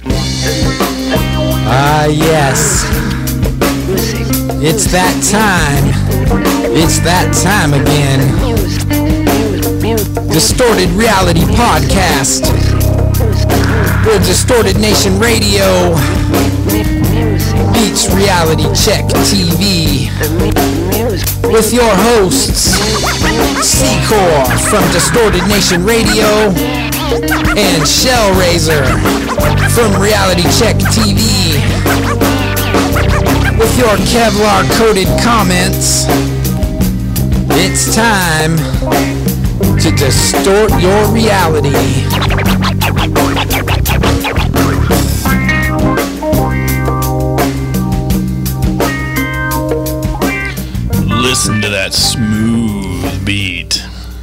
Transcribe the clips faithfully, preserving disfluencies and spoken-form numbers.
Ah, yes. It's that time. It's that time again. Distorted Reality Podcast. Where Distorted Nation Radio beats Reality Check T V. With your hosts, C-Core from Distorted Nation Radio and Shellraiser from Reality Check T V. With your Kevlar-coated comments, it's time to distort your reality. Listen to that smooth beat.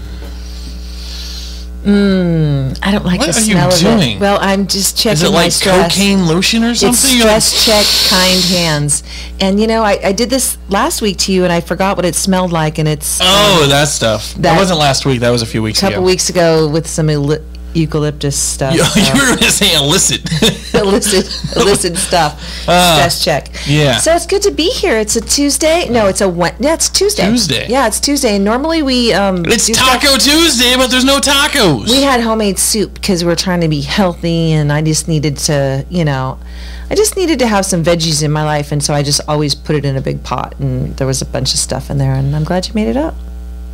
Mmm, I don't like what the are smell you of doing? it. Well, I'm just checking Is it my like stress. cocaine lotion or something? It's stress check, kind hands. And you know, I, I did this last week to you, and I forgot what it smelled like, and it's Oh, um, that stuff. That, that wasn't last week. That was a few weeks a couple ago. weeks ago with some el- eucalyptus stuff. You, so. you were going to say illicit. illicit, illicit stuff. Uh, Stress check. Yeah. So it's good to be here. It's a Tuesday. No, it's a Wed- yeah, it's Tuesday. Tuesday. Yeah, it's Tuesday. And normally we um. It's do Taco stuff- Tuesday, but there's no tacos. We had homemade soup because we were trying to be healthy, and I just needed to, you know, I just needed to have some veggies in my life, and so I just always put it in a big pot, and there was a bunch of stuff in there, and I'm glad you made it up.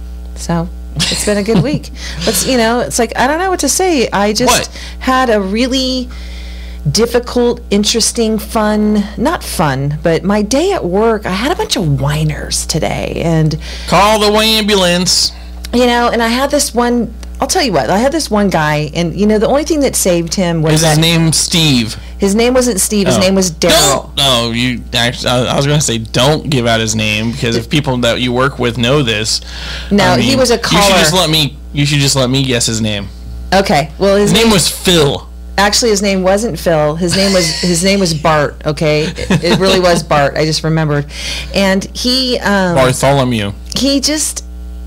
So it's been a good week. Let's, you know, it's like I don't know what to say. I just What? had a really difficult, interesting, fun, not fun, but my day at work, I had a bunch of whiners today, and Call the ambulance. you know, and I had this one. I'll tell you what. I had this one guy, and you know, the only thing that saved him was Is that his name Steve? his name wasn't Steve. His Oh. name was Daryl. Don't. No, you actually. I was going to say don't give out his name because if people that you work with know this, No, I he mean, was a You caller. should just let me. You should just let me guess his name. Okay. Well, his His name, name was Phil. actually his name wasn't Phil. His name was his name was Bart. Okay, it, it really was Bart. I just remembered, and he um, Bartholomew. he just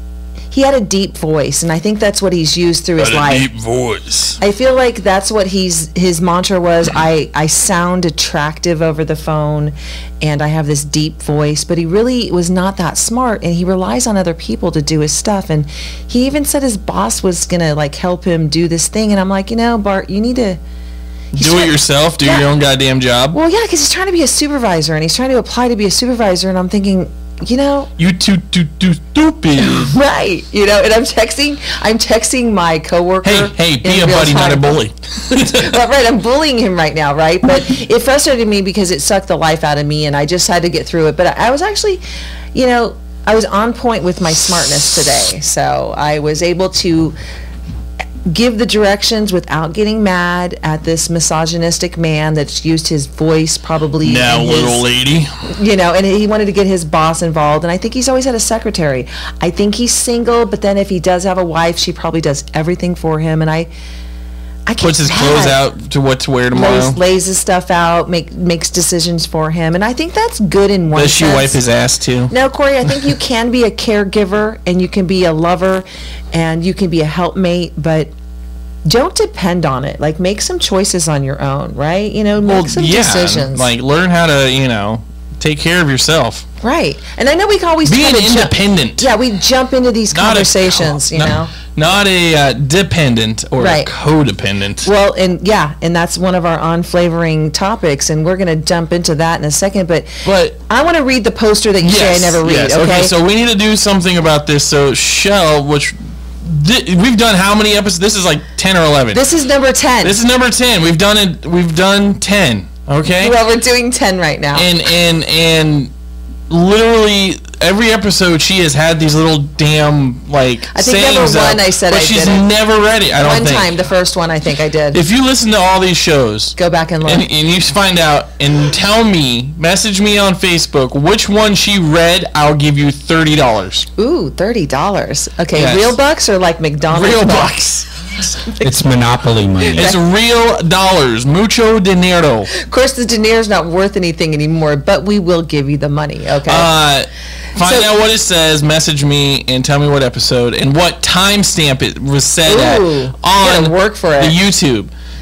he had a deep voice, and I think that's what he's used through his Had a life. deep voice. I feel like that's what he's his mantra was. I, I sound attractive over the phone, and I have this deep voice. But he really was not that smart, and he relies on other people to do his stuff. And he even said his boss was gonna like help him do this thing. And I'm like, you know, Bart, you need to he's Do it trying- yourself. Do Yeah. your own goddamn job. Well, yeah, because he's trying to be a supervisor, and he's trying to apply to be a supervisor. And I'm thinking, you know, You too, too, too stupid. right? You know, and I'm texting, I'm texting my coworker. Hey, hey, be in a real buddy, not a time. bully. Well, right, I'm bullying him right now, right? But it frustrated me because it sucked the life out of me, and I just had to get through it. But I, I was actually, you know, I was on point with my smartness today, so I was able to give the directions without getting mad at this misogynistic man that's used his voice probably. Now, in his- little lady. you know, and he wanted to get his boss involved, and I think he's always had a secretary. I think he's single, but then if he does have a wife, she probably does everything for him, and I, I get Puts his mad. clothes out to what to wear tomorrow. Lays, lays his stuff out, make makes decisions for him, and I think that's good in one Does she sense. wipe his ass too? No, Corey, I think you can be a caregiver, and you can be a lover, and you can be a helpmate, but don't depend on it. Like, make some choices on your own, right? You know, make Well, some yeah. decisions. Like, learn how to, you know, take care of yourself. Right. And I know we can always Be try an to jump- independent. Yeah, we jump into these Not a- conversations, you not, know. Not a uh, dependent or Right. a codependent. Well, and yeah, and that's one of our on-flavoring topics, and we're going to jump into that in a second, but, But I want to read the poster that you yes, say I never read, yes. okay? So we need to do something about this. So Shell, which thi- we've done how many episodes? This is like ten or eleven. This is number ten. This is number ten. We've done it. We've done ten. Okay. Well, we're doing ten right now. and and and literally every episode she has had these little damn like I think sayings number one up, I said but I she's did it. never read it. I don't One think. time, the first one, I think I did. If you listen to all these shows, Go back and look. and, and you find out and tell me, message me on Facebook which one she read, I'll give you thirty dollars. Ooh, thirty dollars. Okay, Yes. real bucks or like McDonald's Real bucks? bucks. It's Monopoly money. It's real dollars. Mucho dinero. Of course, the diner's not worth anything anymore, but we will give you the money, okay? Uh, find So- out what it says, message me, and tell me what episode and what timestamp it was said Ooh, at you on gotta work for the it. YouTube.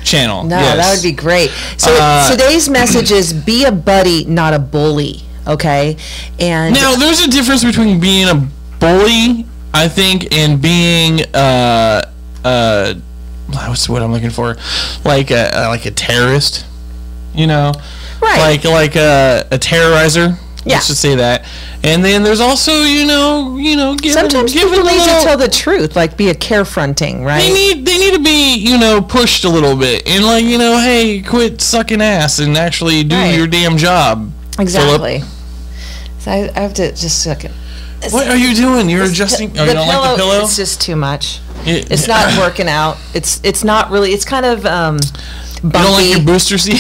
channel. No, yes. that would be great. So Uh, today's message is be a buddy, not a bully. Okay, and Now, there's a difference between being a bully, I think, and being uh uh what's what I'm looking for, like a like a terrorist, you know, right, like like a, a terrorizer. Yeah. Let's just say that. And then there's also, you know, you know, giving, sometimes giving people a need little, to tell the truth, like be a carefronting, right? They need they need to be, you know, pushed a little bit, and like, you know, hey, quit sucking ass and actually do Right. your damn job. Exactly. Philip. So I, I have to just look at. What are you doing? You're adjusting. Oh, you don't like the pillow? It's just too much. It- It's not working out. It's it's not really. It's kind of um, bumpy. You don't like your booster seat?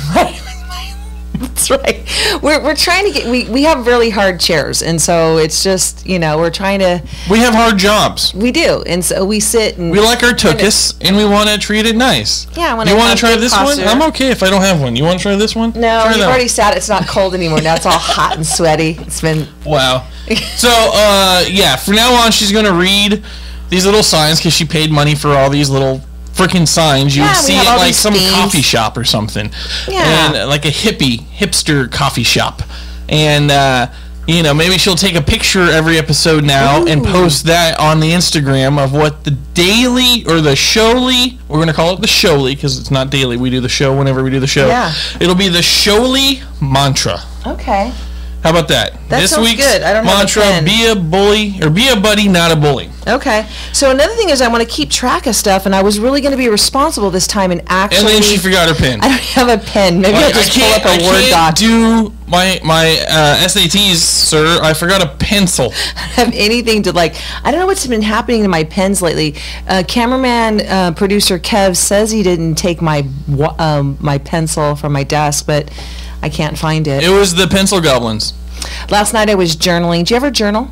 That's right. We're we're trying to get. We we have really hard chairs, and so it's just, you know, we're trying to. We have hard jobs. We do, and so we sit and. We like our tuchus, and we want to treat it nice. Yeah, I wanna You want have to try good this posture. one? I'm okay if I don't have one. You want to try this one? No, Try you've that already sat. It's not cold anymore. Now it's all hot and sweaty. It's been. one. Wow. So, uh, yeah, from now on, she's going to read these little signs because she paid money for all these little freaking signs. You Yeah, would we see have it all like these some themes. coffee shop or something. Yeah. And uh, like a hippie, hipster coffee shop. And, uh, you know, maybe she'll take a picture every episode now and post that on the Instagram of what the daily or the showly, we're going to call it the showly because it's not daily. We do the show whenever we do the show. Yeah. It'll be the showly mantra. Okay. How about that? That this sounds week's good. I don't have a mantra: pen. be a bully or be a buddy, not a bully. Okay. So another thing is I want to keep track of stuff, and I was really going to be responsible this time and actually. And then she forgot her pen. I don't have a pen. Maybe I'll Like, just pull up a I Word can't doc. do my my uh, S A Ts, sir. I forgot a pencil. have anything to like. I don't know what's been happening to my pens lately. Uh, cameraman, uh, producer Kev says he didn't take my wa- um, my pencil from my desk, but I can't find it. It was the pencil goblins. Last night I was journaling. Do you ever journal?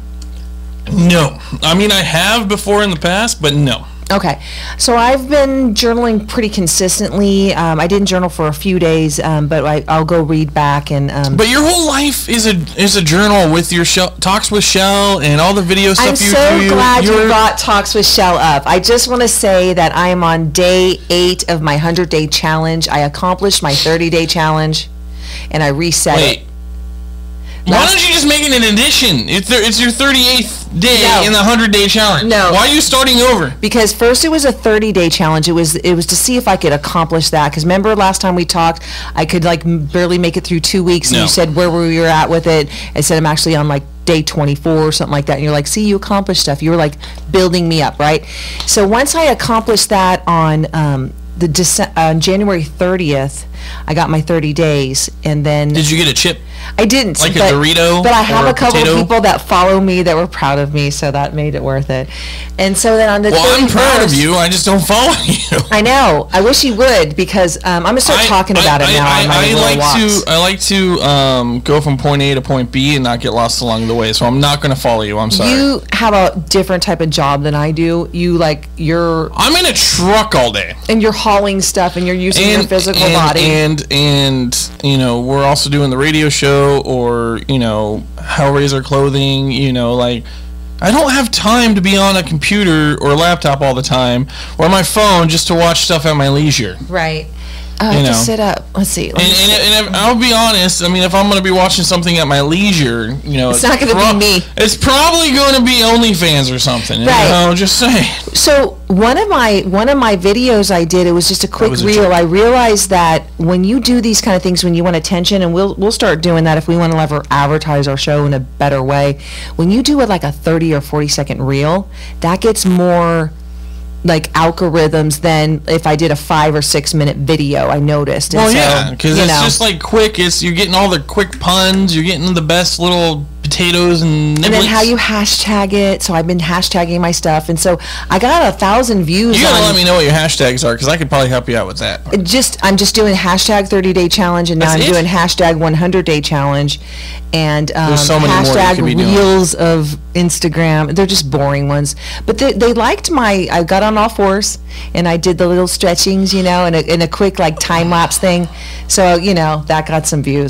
No, I mean I have before in the past, but no. Okay, so I've been journaling pretty consistently. Um, I didn't journal for a few days, um, but I, I'll go read back and. Um, But your whole life is a is a journal with your Shell, talks with Shell and all the video stuff I'm you so do. glad you You're- brought Talks with Shell up. I just want to say that I am on day eight of my hundred-day challenge. I accomplished my thirty-day challenge, and I reset Wait. it. Why Last- don't you just make it an addition? It's th- it's your thirty-eighth day No. in the hundred-day challenge. No. Why are you starting over? Because first it was a thirty-day challenge. It was it was to see if I could accomplish that. Because remember last time we talked, I could like m- barely make it through two weeks, and No. you said where were you at with it. I said I'm actually on like day twenty-four or something like that. And you're like, see, you accomplished stuff. You were like building me up, right? So once I accomplished that on um, the Dece- on January thirtieth, I got my thirty days, and then Did you get a chip? I didn't. Like a but, Dorito But I have or a a couple potato? of people that follow me that were proud of me, so that made it worth it. And so then on the Well, I'm proud of thirty-first you. I just don't follow you. I know. I wish he would because um, I'm gonna start I- talking about I, it now I, on my I, I little like walks. to I like to um, go from point A to point B and not get lost along the way. So I'm not going to follow you. I'm sorry. You have a different type of job than I do. You like you're I'm in a truck all day. and you're hauling stuff and you're using your physical and, body. And and you know we're also doing the radio show or you know Hellraiser clothing. You know like I don't have time to be on a computer or laptop all the time or my phone just to watch stuff at my leisure. right. Uh, You just know. sit up. Let's see. Let me And, see. and, and if, I'll be honest. I mean, if I'm going to be watching something at my leisure, you know, It's not gonna be me. It's probably going to be OnlyFans or something. Right. You know, just saying. So one of my one of my videos I did, it was just a quick was a reel. joke. I realized that when you do these kind of things, when you want attention, and we'll we'll start doing that if we want to ever advertise our show in a better way. When you do it like a thirty or forty second reel, that gets more like algorithms than if I did a five or six minute video. I noticed. And Well, so, yeah, because you it's know, just like quick. It's you're getting all the quick puns. You're getting the best little potatoes and niblets. and then how you hashtag it. So I've been hashtagging my stuff, and so I got a thousand views. You gotta on, let me know what your hashtags are because I could probably help you out with that. It just I'm just doing hashtag thirty day challenge, and now That's I'm it? doing hashtag one hundred day challenge, and um, There's so many more you hashtag could be doing. reels of Instagram. They're just boring ones, but they, they liked my. I got on all fours and I did the little stretchings, you know, and a, and a quick like time lapse thing. So you know that got some views.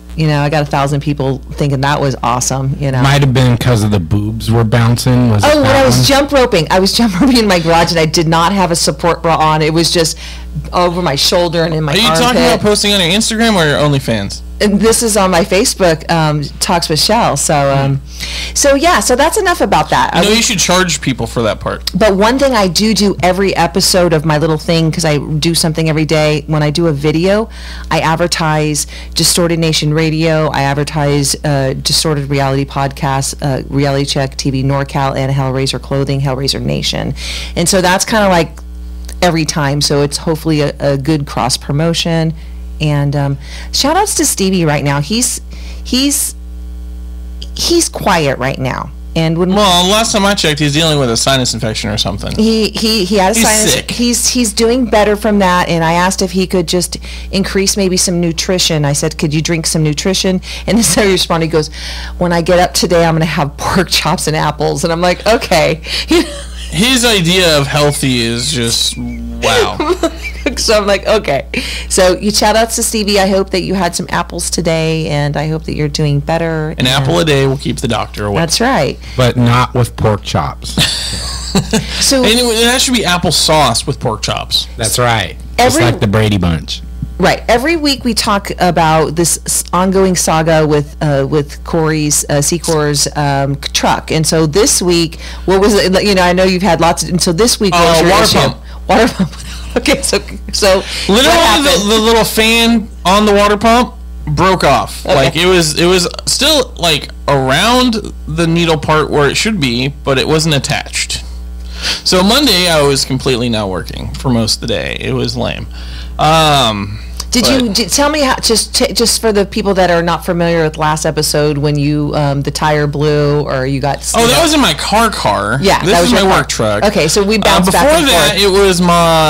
You know, I got a thousand people thinking that was awesome, you know. Might have been because of the boobs were bouncing. Was it Oh, when that I was one? jump roping, I was jump roping in my garage, and I did not have a support bra on. It was just over my shoulder and in my Are you armpit. talking about posting on your Instagram or your OnlyFans? And this is on my Facebook, um, Talks with Shell. So, um, so yeah, so that's enough about that. You know, I- you should charge people for that part. But one thing I do do every episode of my little thing, because I do something every day, when I do a video, I advertise Distorted Nation Radio, I advertise uh, Distorted Reality Podcast, uh, Reality Check T V NorCal, and Hellraiser Clothing, Hellraiser Nation. And so that's kind of like every time, so it's hopefully a, a good cross promotion. And um, shout outs to Stevie right now. He's he's he's quiet right now. And when Well, last time I checked, he's dealing with a sinus infection or something. He he he had a He's sinus. sick. He's he's doing better from that, and I asked if he could just increase maybe some nutrition. I said, "Could you drink some nutrition?" And this is how he responded. He goes, "When I get up today, I'm going to have pork chops and apples." And I'm like, "Okay." His idea of healthy is just wow. So I'm like, "Okay." So you shout outs to Stevie. I hope that you had some apples today, and I hope that you're doing better. An apple a day will keep the doctor away. That's right. But not with pork chops. So And it, that should be apple sauce with pork chops. That's right. Just Every- like the Brady Bunch. Right. Every week we talk about this s- ongoing saga with uh, with Corey's uh, Secor's um, truck, and so this week, what was it? You know, I know you've had lots, of, and so this week, what Uh, was your water issue? pump. Water pump. Okay, so so what Literally, happened? the, the little fan on the water pump broke off. Okay. Like it was, it was still like around the needle part where it should be, but it wasn't attached. So Monday, I was completely not working for most of the day. It was lame. Um, Did but- you did, tell me how, just t- just for the people that are not familiar with last episode when you um, the tire blew or you got Oh, that was in my car car. Yeah, this that was is my your car. work truck. Okay, so we Uh, bounced before back and that, forth. it was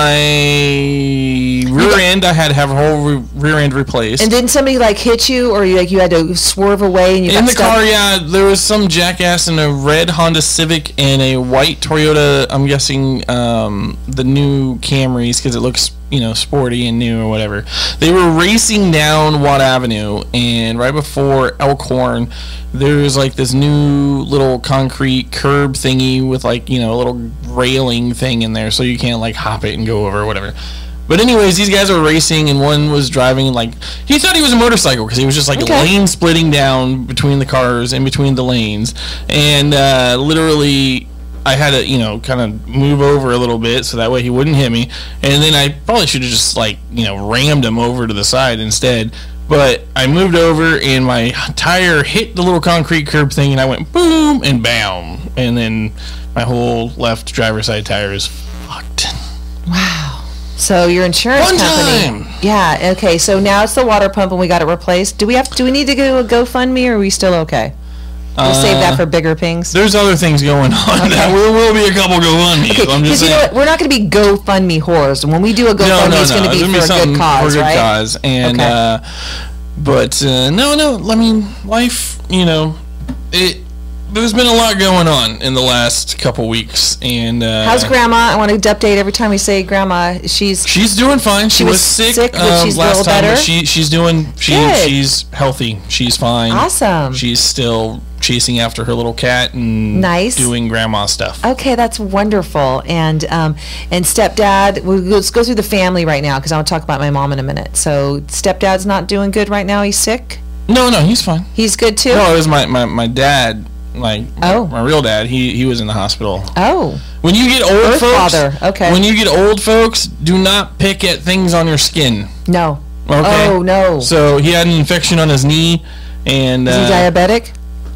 my rear end. I had to have a whole re- rear end replaced. And didn't somebody like hit you or you like you had to swerve away and you in got the stuck? car, yeah, there was some jackass in a red Honda Civic and a white Toyota. I'm guessing um, the new Camrys because it looks, you know, sporty and new or whatever. They were racing down Watt Avenue, and right before Elkhorn, there's like this new little concrete curb thingy with like, you know, a little railing thing in there, so you can't like hop it and go over or whatever. But anyways, these guys were racing, and one was driving like he thought he was a motorcycle because he was just like Okay. lane splitting down between the cars, in between the lanes, and uh, literally. I had to, you know, kind of move over a little bit so that way he wouldn't hit me. And then I probably should have just, like, you know, rammed him over to the side instead. But I moved over and my tire hit the little concrete curb thing and I went boom and bam. And then my whole left driver's side tire is fucked. Wow. So your insurance One company. time. Yeah. Okay. So now it's the water pump, and we got it replaced. Do we have? Do we need to do a GoFundMe, or are we still okay? We'll save that for bigger pings. There's other things going on. Okay. There will be a couple GoFundMes. Okay, I'm because just you know saying. what? We're not going to be GoFundMe whores. When we do a GoFundMe, no, no, it's no. going to It's be gonna for a something good cause, for a good right? cause. And, Okay. uh, but, uh, no, no, I mean, life, you know, it, there's been a lot going on in the last couple weeks. And, uh, How's Grandma? I want to update every time we say Grandma. She's she's doing fine. She, She was, was sick, sick, but um, she's a last little time, better? but she, she's doing, she, Good. she's healthy. She's fine. awesome. She's still chasing after her little cat and Nice. doing grandma stuff. Okay, that's wonderful. And um, and stepdad, we'll, let's go through the family right now because I want to talk about my mom in a minute. So stepdad's not doing good right now. He's sick. No, no, he's fine. He's good too. No, it was my, my, my dad, like Oh. my real dad. He he was in the hospital. Oh, When you get old Birth folks, father, okay. When you get old folks, do not pick at things on your skin. no. Okay. Oh no. So he had an infection on his knee, and Is he uh, diabetic?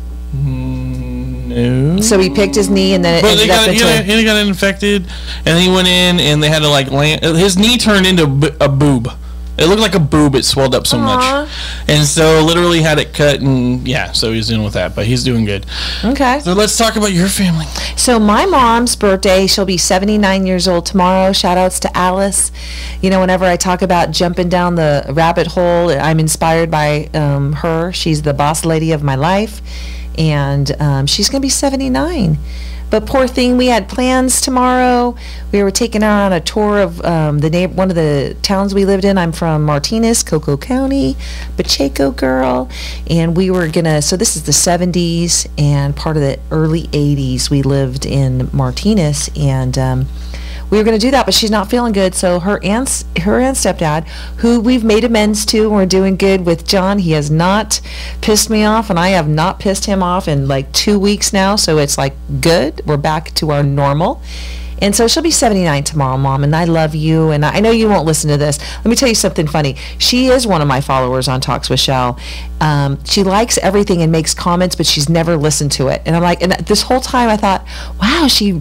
no. So he picked his knee and then it But they ended up got, into. he, got, he got infected, and then he went in, and they had to like land. His knee turned into a bo- a boob. It looked like a boob. It swelled up so Aw. much, and so literally had it cut, and yeah, so he's dealing with that, but he's doing good. Okay. So let's talk about your family. So my mom's birthday, she'll be seventy-nine years old tomorrow. Shout outs to Alice. You know, whenever I talk about jumping down the rabbit hole, I'm inspired by um, her. She's the boss lady of my life, and um, she's going to be seventy-nine. But poor thing, we had plans tomorrow. We were taking her on a tour of um, the neighbor, one of the towns we lived in. I'm from Martinez, Coco County, Pacheco girl. And we were going to, so this is the seventies and part of the early eighties. We lived in Martinez, and um, we were going to do that, but she's not feeling good. So her aunt, her and stepdad, who we've made amends to, and we're doing good with John. He has not pissed me off, and I have not pissed him off in like two weeks now. So it's like good. We're back to our normal. And so she'll be seventy-nine tomorrow, Mom, and I love you. And I know you won't listen to this. Let me tell you something funny. She is one of my followers on Talks with Shell. Um, she likes everything and makes comments, but she's never listened to it. And I'm like, and this whole time I thought, wow, she...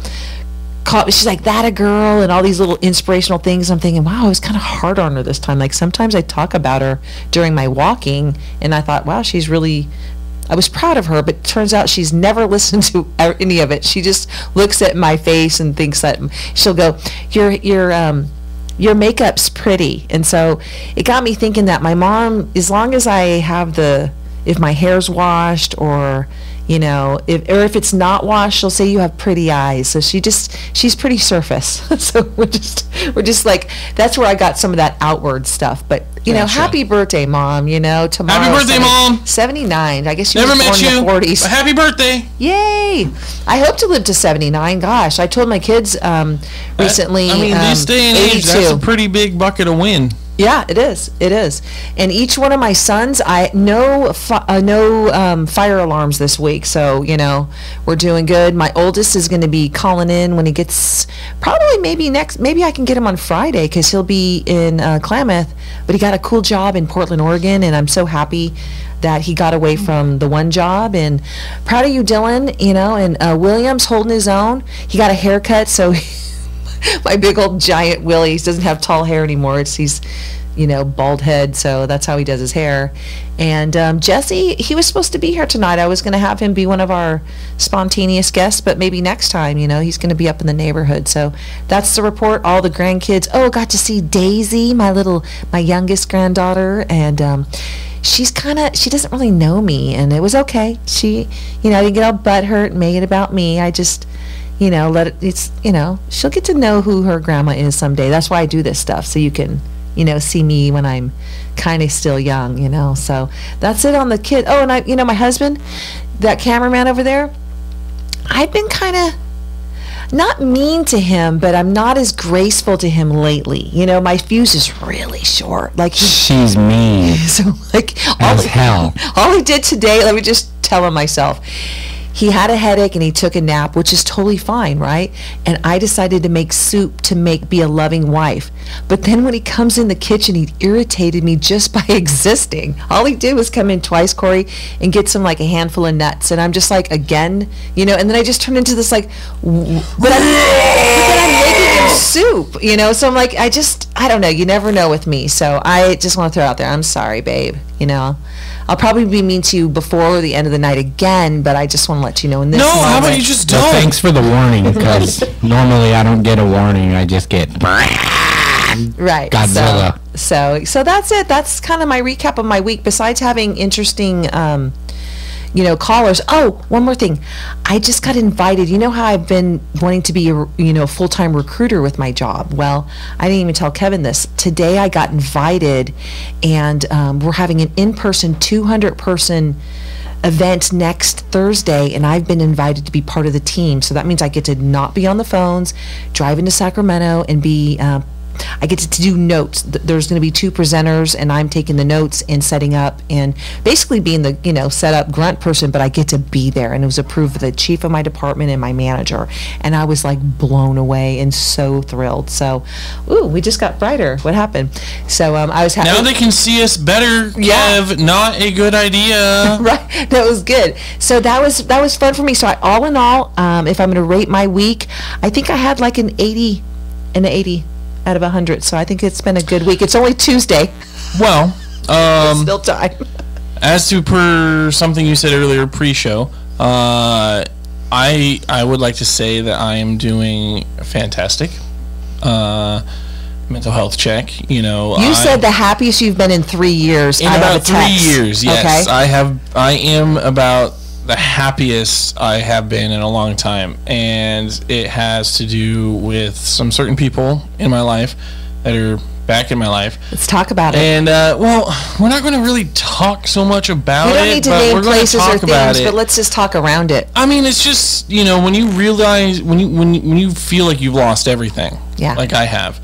she's like, that a girl, and all these little inspirational things. I'm thinking, wow, I was kind of hard on her this time. Like, sometimes I talk about her during my walking, and I thought, wow, she's really, I was proud of her, but turns out she's never listened to any of it. She just looks at my face and thinks that, she'll go, your, your, um, your makeup's pretty. And so it got me thinking that my mom, as long as I have the, if my hair's washed, or you know, if or if it's not washed, she'll say you have pretty eyes. So she just, she's pretty surface. So we're just, we're just like, that's where I got some of that outward stuff. But you know, Gotcha. Happy birthday, Mom. You know, tomorrow. Happy birthday, Mom. seventy-nine. I guess you Never were born met you. in the forties. But happy birthday. Yay! I hope to live to seventy-nine. Gosh, I told my kids um, recently. I mean, um, this day and age, that's a pretty big bucket of win. Yeah, it is. It is. And each one of my sons, I no fi- uh, no um, fire alarms this week. So, you know, we're doing good. My oldest is going to be calling in when he gets, probably maybe next, maybe I can get him on Friday because he'll be in uh, Klamath. But he got a cool job in Portland, Oregon, and I'm so happy that he got away from the one job. And proud of you, Dylan, you know, and uh, William's holding his own. He got a haircut, so... my big old giant Willie, he doesn't have tall hair anymore. It's he's, you know, bald head, so that's how he does his hair. And um, Jesse, he was supposed to be here tonight. I was going to have him be one of our spontaneous guests, but maybe next time, you know, he's going to be up in the neighborhood. So that's the report. All the grandkids. Oh, got to see Daisy, my little, my youngest granddaughter, and um, she's kind of, she doesn't really know me, and it was okay. She, you know, I didn't get all butthurt and make it about me. I just... you know, let it, it's, you know, she'll get to know who her grandma is someday. That's why I do this stuff, so you can, you know, see me when I'm kind of still young, you know. So that's it on the kid. Oh, and I, you know, my husband, that cameraman over there, I've been kind of not mean to him, but I'm not as graceful to him lately. You know, my fuse is really short. Like he, She's mean so like all as he, hell. all he did today, let me just tell him myself. He had a headache and he took a nap, which is totally fine, right? And I decided to make soup to make be a loving wife. But then when he comes in the kitchen, he irritated me just by existing. All he did was come in twice, Corey, and get some like a handful of nuts. And I'm just like, again, you know, and then I just turned into this like, w- but, I'm, but then I'm making him soup, you know? So I'm like, I just, I don't know. You never know with me. So I just want to throw it out there. I'm sorry, babe, you know? I'll probably be mean to you before the end of the night again, but I just want to let you know in this No, moment. how about you just Well, don't? thanks for the warning, because normally I don't get a warning. I just get Right. Godzilla. So, so, so that's it. That's kind of my recap of my week. Besides having interesting, um, you know, callers. Oh, one more thing. I just got invited. You know how I've been wanting to be a, you know, full-time recruiter with my job? Well, I didn't even tell Kevin this. Today I got invited, and um, we're having an in-person two hundred person event next Thursday, and I've been invited to be part of the team. So that means I get to not be on the phones, drive into Sacramento, and be... Uh, I get to, to do notes. Th- There's going to be two presenters, and I'm taking the notes and setting up and basically being the, you know, set up grunt person, but I get to be there. And it was approved by the chief of my department and my manager. And I was like blown away and so thrilled. So, ooh, we just got brighter. What happened? So um, I was happy. Now they can see us better, Yeah. Kev. Not a good idea. Right, that was good. So that was that was fun for me. So I, all in all, um, if I'm going to rate my week, I think I had like an eighty, an eighty out of one hundred. So I think it's been a good week. It's only Tuesday. Well, um, Still time. as to per something you said earlier pre-show, uh, I I would like to say that I am doing fantastic. Uh, mental health check. You know, You I, said the happiest you've been in three years. in I have about a three text. years. Yes, Okay. I have. I am about the happiest I have been in a long time, and it has to do with some certain people in my life that are back in my life. Let's talk about it. And uh, well, we're not going to really talk so much about it. We don't need to but name we're gonna places talk or about things, it. but let's just talk around it. I mean, it's just, you know, when you realize, when you when you, when you feel like you've lost everything, Yeah. like I have.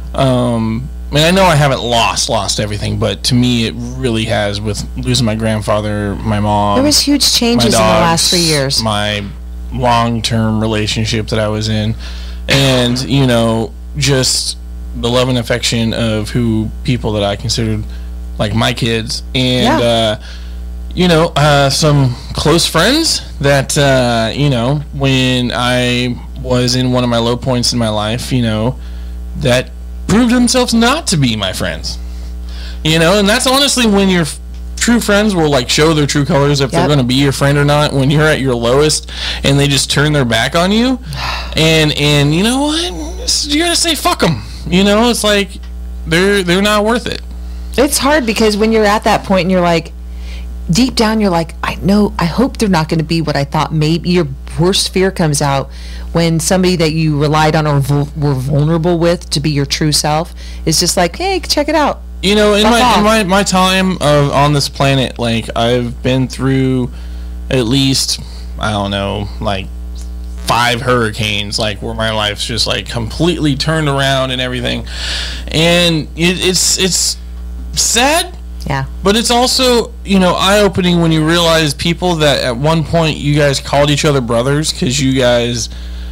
Um, I mean, I know I haven't lost lost everything, but to me, it really has, with losing my grandfather, my mom. There was huge changes my in the dogs, last three years. My long-term relationship that I was in, and you know, just the love and affection of who people that I considered like my kids, and Yeah. uh, you know, uh, some close friends that uh, you know, when I was in one of my low points in my life, you know, that proved themselves not to be my friends. You know, and that's honestly when your f- true friends will like show their true colors, if Yep. they're going to be your friend or not, when you're at your lowest and they just turn their back on you. And and you know what? You got to say fuck them. You know, it's like they're they're not worth it. It's hard because when you're at that point and you're like, deep down, you're like, I know, I hope they're not going to be what I thought. Maybe your worst fear comes out when somebody that you relied on or vul- were vulnerable with to be your true self is just like, hey, check it out. You know, in Fuck my off. in my, my time of on this planet, like I've been through at least, I don't know, like five hurricanes, like where my life's just like completely turned around and everything. And it, it's it's sad, Yeah. but it's also, you know, eye-opening when you realize people that at one point you guys called each other brothers because you guys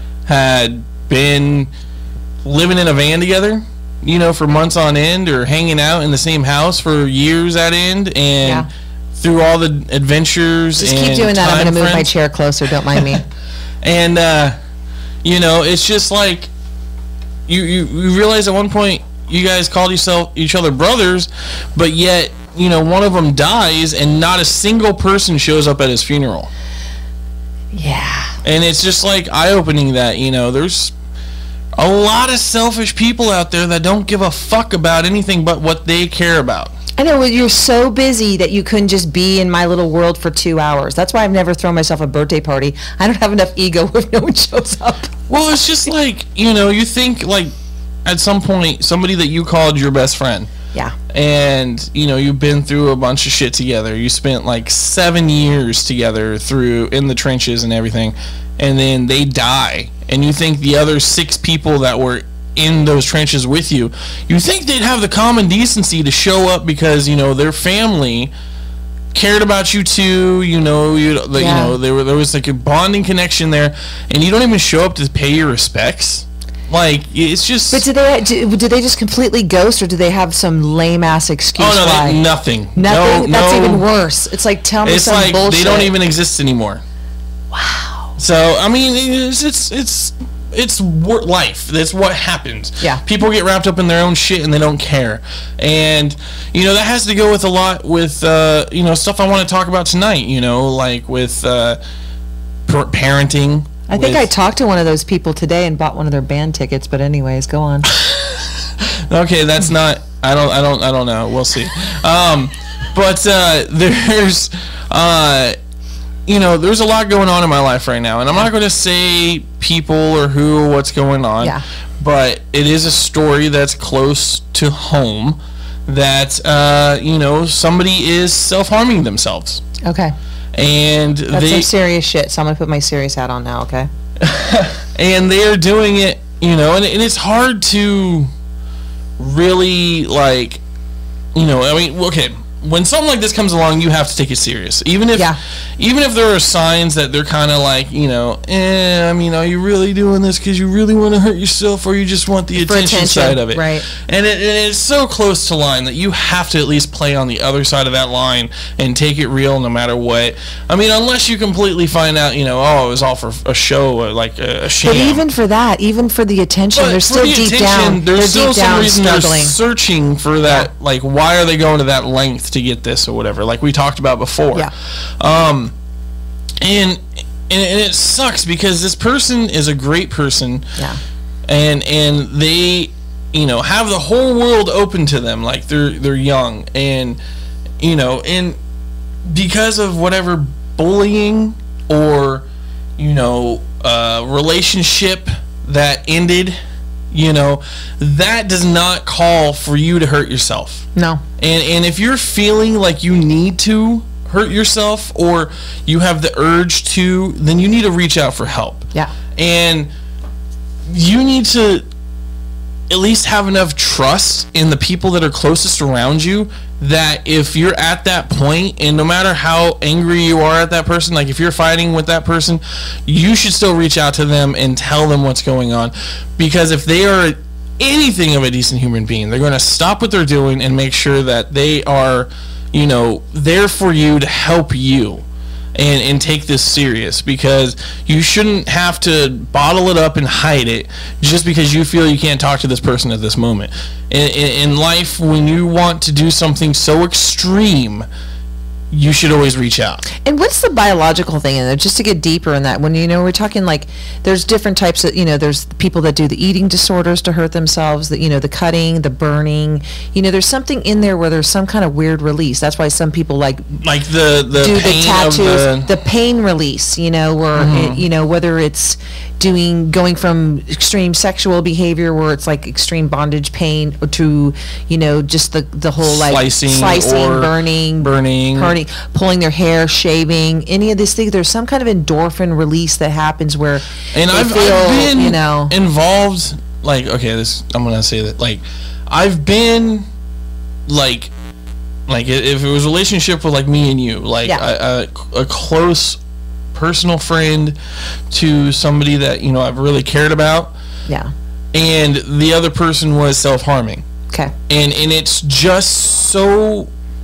had been living in a van together, you know, for months on end, or hanging out in the same house for years at end, and Yeah. through all the adventures Just and keep doing that. I'm time going to move my friends. chair closer. Don't mind me. And, uh, you know, it's just like, you, you, you realize at one point you guys called yourself each other brothers, but yet, you know, one of them dies and not a single person shows up at his funeral. Yeah. And it's just like eye-opening that, you know, there's a lot of selfish people out there that don't give a fuck about anything but what they care about. I know, well, you're so busy that you couldn't just be in my little world for two hours. That's why I've never thrown myself a birthday party. I don't have enough ego if no one shows up. Well, it's just like, you know, you think like at some point somebody that you called your best friend, Yeah. and you know, you've been through a bunch of shit together. You spent like seven years together through in the trenches and everything, and then they die, and you think the other six people that were in those trenches with you, you think they'd have the common decency to show up because, you know, their family cared about you too, you know, you, the, Yeah. you know, there, were, there was like a bonding connection there, and you don't even show up to pay your respects. Like, it's just... But do they do, do they just completely ghost, or do they have some lame ass excuse oh, no, why? they, nothing. Nothing. No, That's no, even worse. It's like, tell me It's some like bullshit. they don't even exist anymore. Wow. So, I mean, it's it's it's it's wor- life. That's what happens. Yeah. People get wrapped up in their own shit and they don't care. And you know, that has to go with a lot with uh, you know, stuff I want to talk about tonight. You know, like with uh, per- parenting. I think with- I talked to one of those people today and bought one of their band tickets. But anyways, go on. Okay, that's not. I don't. I don't. I don't know. We'll see. Um, but uh, there's, uh, you know, there's a lot going on in my life right now, and I'm not going to say people or who or what's going on. Yeah. But it is a story that's close to home. That uh, you know, somebody is self-harming themselves, Okay. and That's they some serious shit. So I'm gonna put my serious hat on now. Okay. and they are doing it, you know, and, and it's hard to really, like, you know, I mean, okay, when something like this comes along, you have to take it serious. Even if, Yeah. even if there are signs that they're kind of like, you know, eh, I mean, are you really doing this because you really want to hurt yourself, or you just want the For attention, attention, side of it? right. And, it, and it's so close to line that you have to at least play on the other side of that line and take it real no matter what. I mean, unless you completely find out, you know, oh, it was all for a show, or like a, a sham. But even for that, even for the attention, But they're for still the deep attention, down. They're There's still deep some down reason struggling. they're searching for that. Yeah. Like, why are they going to that length to get this or whatever? Like we talked about before. Yeah. Um, and, and and it sucks because this person is a great person. Yeah. And and they, you know, have the whole world open to them. Like they're they're young, and you know, and because of whatever bullying or, you know, uh, relationship that ended, you know, that does not call for you to hurt yourself. No. And and if you're feeling like you need to hurt yourself or you have the urge to, then you need to reach out for help. Yeah. And you need to at least have enough trust in the people that are closest around you that if you're at that point, and no matter how angry you are at that person, like if you're fighting with that person, you should still reach out to them and tell them what's going on. Because if they are anything of a decent human being, they're going to stop what they're doing and make sure that they are, you know, there for you to help you. And, and take this serious, because you shouldn't have to bottle it up and hide it just because you feel you can't talk to this person at this moment. In, in, in life, when you want to do something so extreme, you should always reach out. And what's the biological thing in there? Just to get deeper in that, when, you know, we're talking like there's different types of, you know, there's people that do the eating disorders to hurt themselves, that, you know, the cutting, the burning, you know, there's something in there where there's some kind of weird release. That's why some people like like the the do pain the tattoos, of the, the pain release, you know, where Mm-hmm. it, you know, whether it's doing going from extreme sexual behavior where it's like extreme bondage pain to, you know, just the the whole like Slicing slicing or burning, burning. hurting, pulling their hair, shaving, any of these things. There's some kind of endorphin release that happens where and they I've, feel, I've been you know, involved. Like, okay, this I'm gonna say that. Like, I've been like, like if it was a relationship with like me and you, like Yeah. a, a, a close personal friend to somebody that, you know, I've really cared about, yeah, and the other person was self-harming, okay, and and it's just so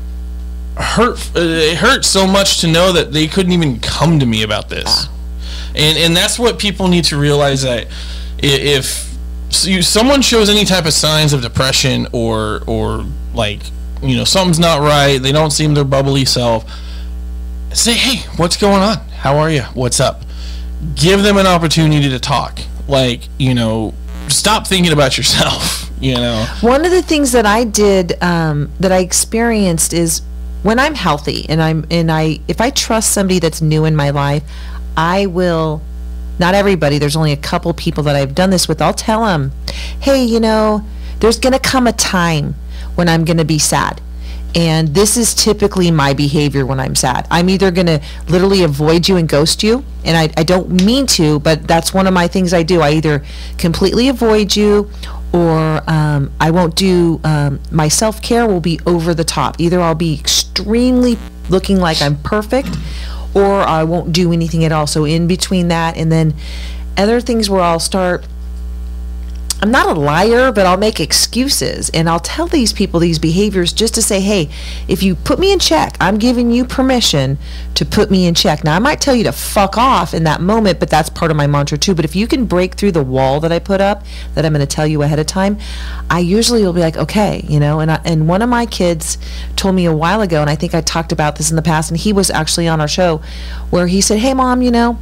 hurt. Uh, it hurts so much to know that they couldn't even come to me about this. And and that's what people need to realize, that i- if you, someone shows any type of signs of depression or or like, you know, something's not right, they don't seem their bubbly self, say, hey, what's going on? How are you? What's up? Give them an opportunity to talk. Like, you know, stop thinking about yourself, you know. One of the things that I did, um, that I experienced is when I'm healthy and I'm and I if I trust somebody that's new in my life, I will. Not everybody. There's only a couple people that I've done this with. I'll tell them, hey, you know, there's gonna come a time when I'm gonna be sad. And this is typically my behavior when I'm sad. I'm either going to literally avoid you and ghost you, and I, I don't mean to, but that's one of my things I do. I either completely avoid you, or um, I won't do, um, my self-care will be over the top. Either I'll be extremely looking like I'm perfect, or I won't do anything at all. So in between that, and then other things where I'll start, I'm not a liar, but I'll make excuses, and I'll tell these people these behaviors just to say, hey, if you put me in check, I'm giving you permission to put me in check. Now, I might tell you to fuck off in that moment, but that's part of my mantra too. But if you can break through the wall that I put up, that I'm going to tell you ahead of time, I usually will be like, okay, you know, and I, and one of my kids told me a while ago, and I think I talked about this in the past, and he was actually on our show, where he said, hey, Mom, you know,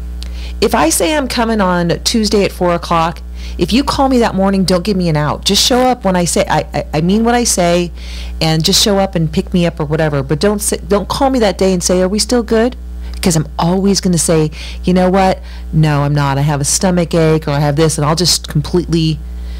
if I say I'm coming on Tuesday at four o'clock, if you call me that morning, don't give me an out. Just show up when I say, I, I, I mean what I say, and just show up and pick me up or whatever. But don't say, don't call me that day and say, are we still good? Because I'm always going to say, you know what? No, I'm not. I have a stomach ache, or I have this, and I'll just completely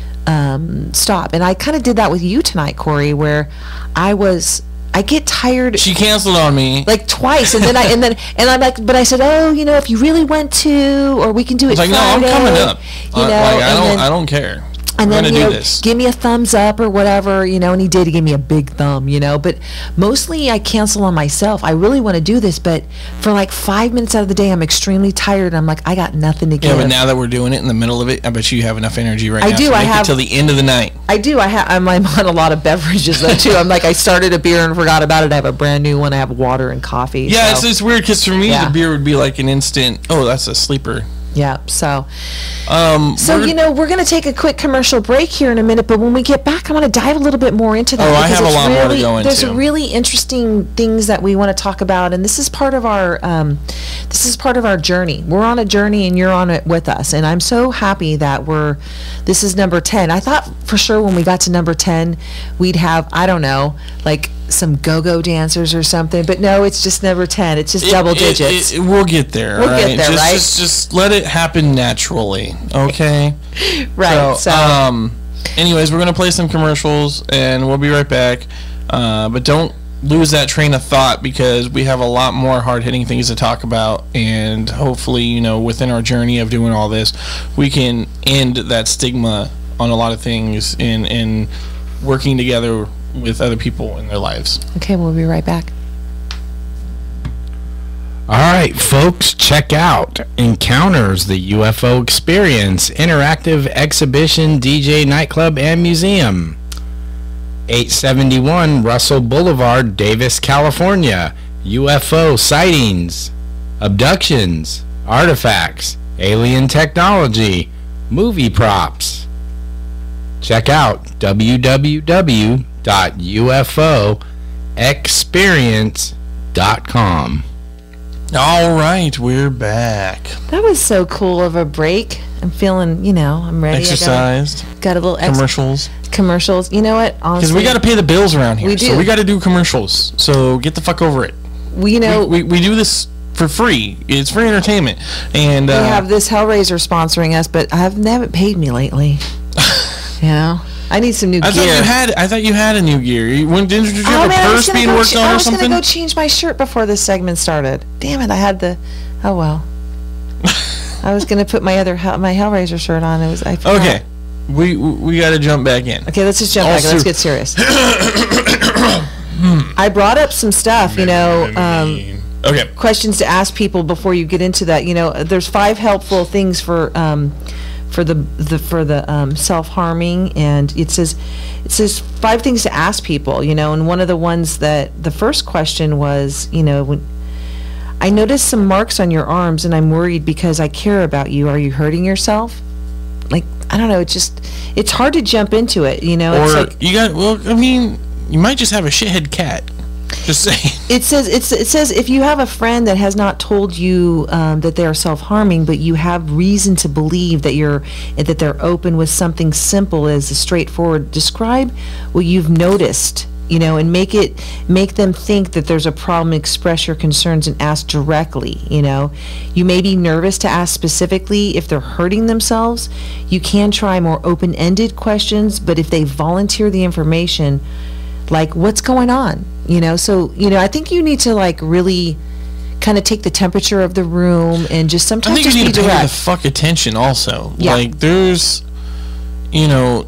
um, stop. And I kind of did that with you tonight, Corey, where I was... I get tired. She canceled on me like twice, and then I and then and I'm like, but I said, oh, you know, if you really want to, or we can do it. It's like, Friday, no, I'm coming up. You Uh, know, like, I and don't, then, I don't care. and We're then gonna you do know, this. give me a thumbs up or whatever, you know. And he did. He gave me a big thumb, you know. But mostly, I cancel on myself. I really want to do this, but for like five minutes out of the day, I'm extremely tired. I'm like, I got nothing to give. Yeah, but now that we're doing it in the middle of it, I bet you have enough energy right I now do, to I make have- it till the end of the night. I do. I have. I'm, I'm on a lot of beverages though too. I'm like, I started a beer and forgot about it. I have a brand new one. I have water and coffee. Yeah, so, it's, it's weird because for me, Yeah. the beer would be like an instant, oh, that's a sleeper. yeah. So. Um, So, we're- you know, we're going to take a quick commercial break here in a minute, but when we get back, I want to dive a little bit more into that. Oh, I because have a it's lot more to really, go There's into. really interesting things that we want to talk about, and this is part of our, um, this is part of our journey. We're on a journey, and you're on it with us, and I'm so happy that we're, this is number ten. I thought for sure when we got to number ten, we'd have, I don't know, like some go-go dancers or something. But no, it's just never ten. It's just It- double it- digits. it- it- we'll get there. We'll all get there, just, right? Just, just let it happen naturally, okay? right. So, um, anyways, we're gonna play some commercials, and we'll be right back. Uh, but don't lose that train of thought, because we have a lot more hard-hitting things to talk about, and hopefully, you know, within our journey of doing all this, we can end that stigma on a lot of things in in working together with other people in their lives. okay, we'll be right back. All right, folks, check out Encounters, the U F O Experience, interactive exhibition, D J, nightclub, and museum. eight seventy-one Russell Boulevard, Davis, California. U F O sightings, abductions, artifacts, alien technology, movie props. Check out w w w dot u f o experience dot com. All right, we're back. That was so cool of a break. I'm feeling, you know, I'm ready. Exercised, I got, got a little ex- commercials. commercials. You know what? Honestly, Because we got to pay the bills around here. We do. So we got to do commercials. So get the fuck over it. we, you know, We, we, we do this for free. It's free entertainment. And we uh, have this Hellraiser sponsoring us, but I haven't, they haven't paid me lately. You know, I need some new I gear. thought you had I thought you had a new gear. You, when, didn't you Oh, have man, a I was purse gonna being go worked ch- on I or was something? gonna go change my shirt before this segment started. Damn it! I had the. Oh well. I was gonna put my other Hell- my Hellraiser shirt on. It was. I forgot. Okay, we we got to jump back in. Okay, let's just jump back. Also- Let's get serious. I brought up some stuff. You know. Um, Okay. questions to ask people before you get into that. You know, there's five helpful things for um, for the the for the um, self-harming, and it says it says five things to ask people. You know, and one of the ones that the first question was, you know, when I noticed some marks on your arms, and I'm worried because I care about you. Are you hurting yourself? Like, I don't know. It's just it's hard to jump into it. You know, it's Or like, you got well. I mean, you might just have a shithead cat. Just saying. It says it's it says if you have a friend that has not told you um, that they are self-harming, but you have reason to believe that you're that they're open with something simple as a straightforward describe what you've noticed, you know, and make it make them think that there's a problem. Express your concerns and ask directly. You know, you may be nervous to ask specifically if they're hurting themselves. You can try more open-ended questions, but if they volunteer the information, like what's going on, you know, so you know I think you need to like really kind of take the temperature of the room and just I sometimes think you just need be to pay the direct. fuck attention also. Yeah. Like there's, you know,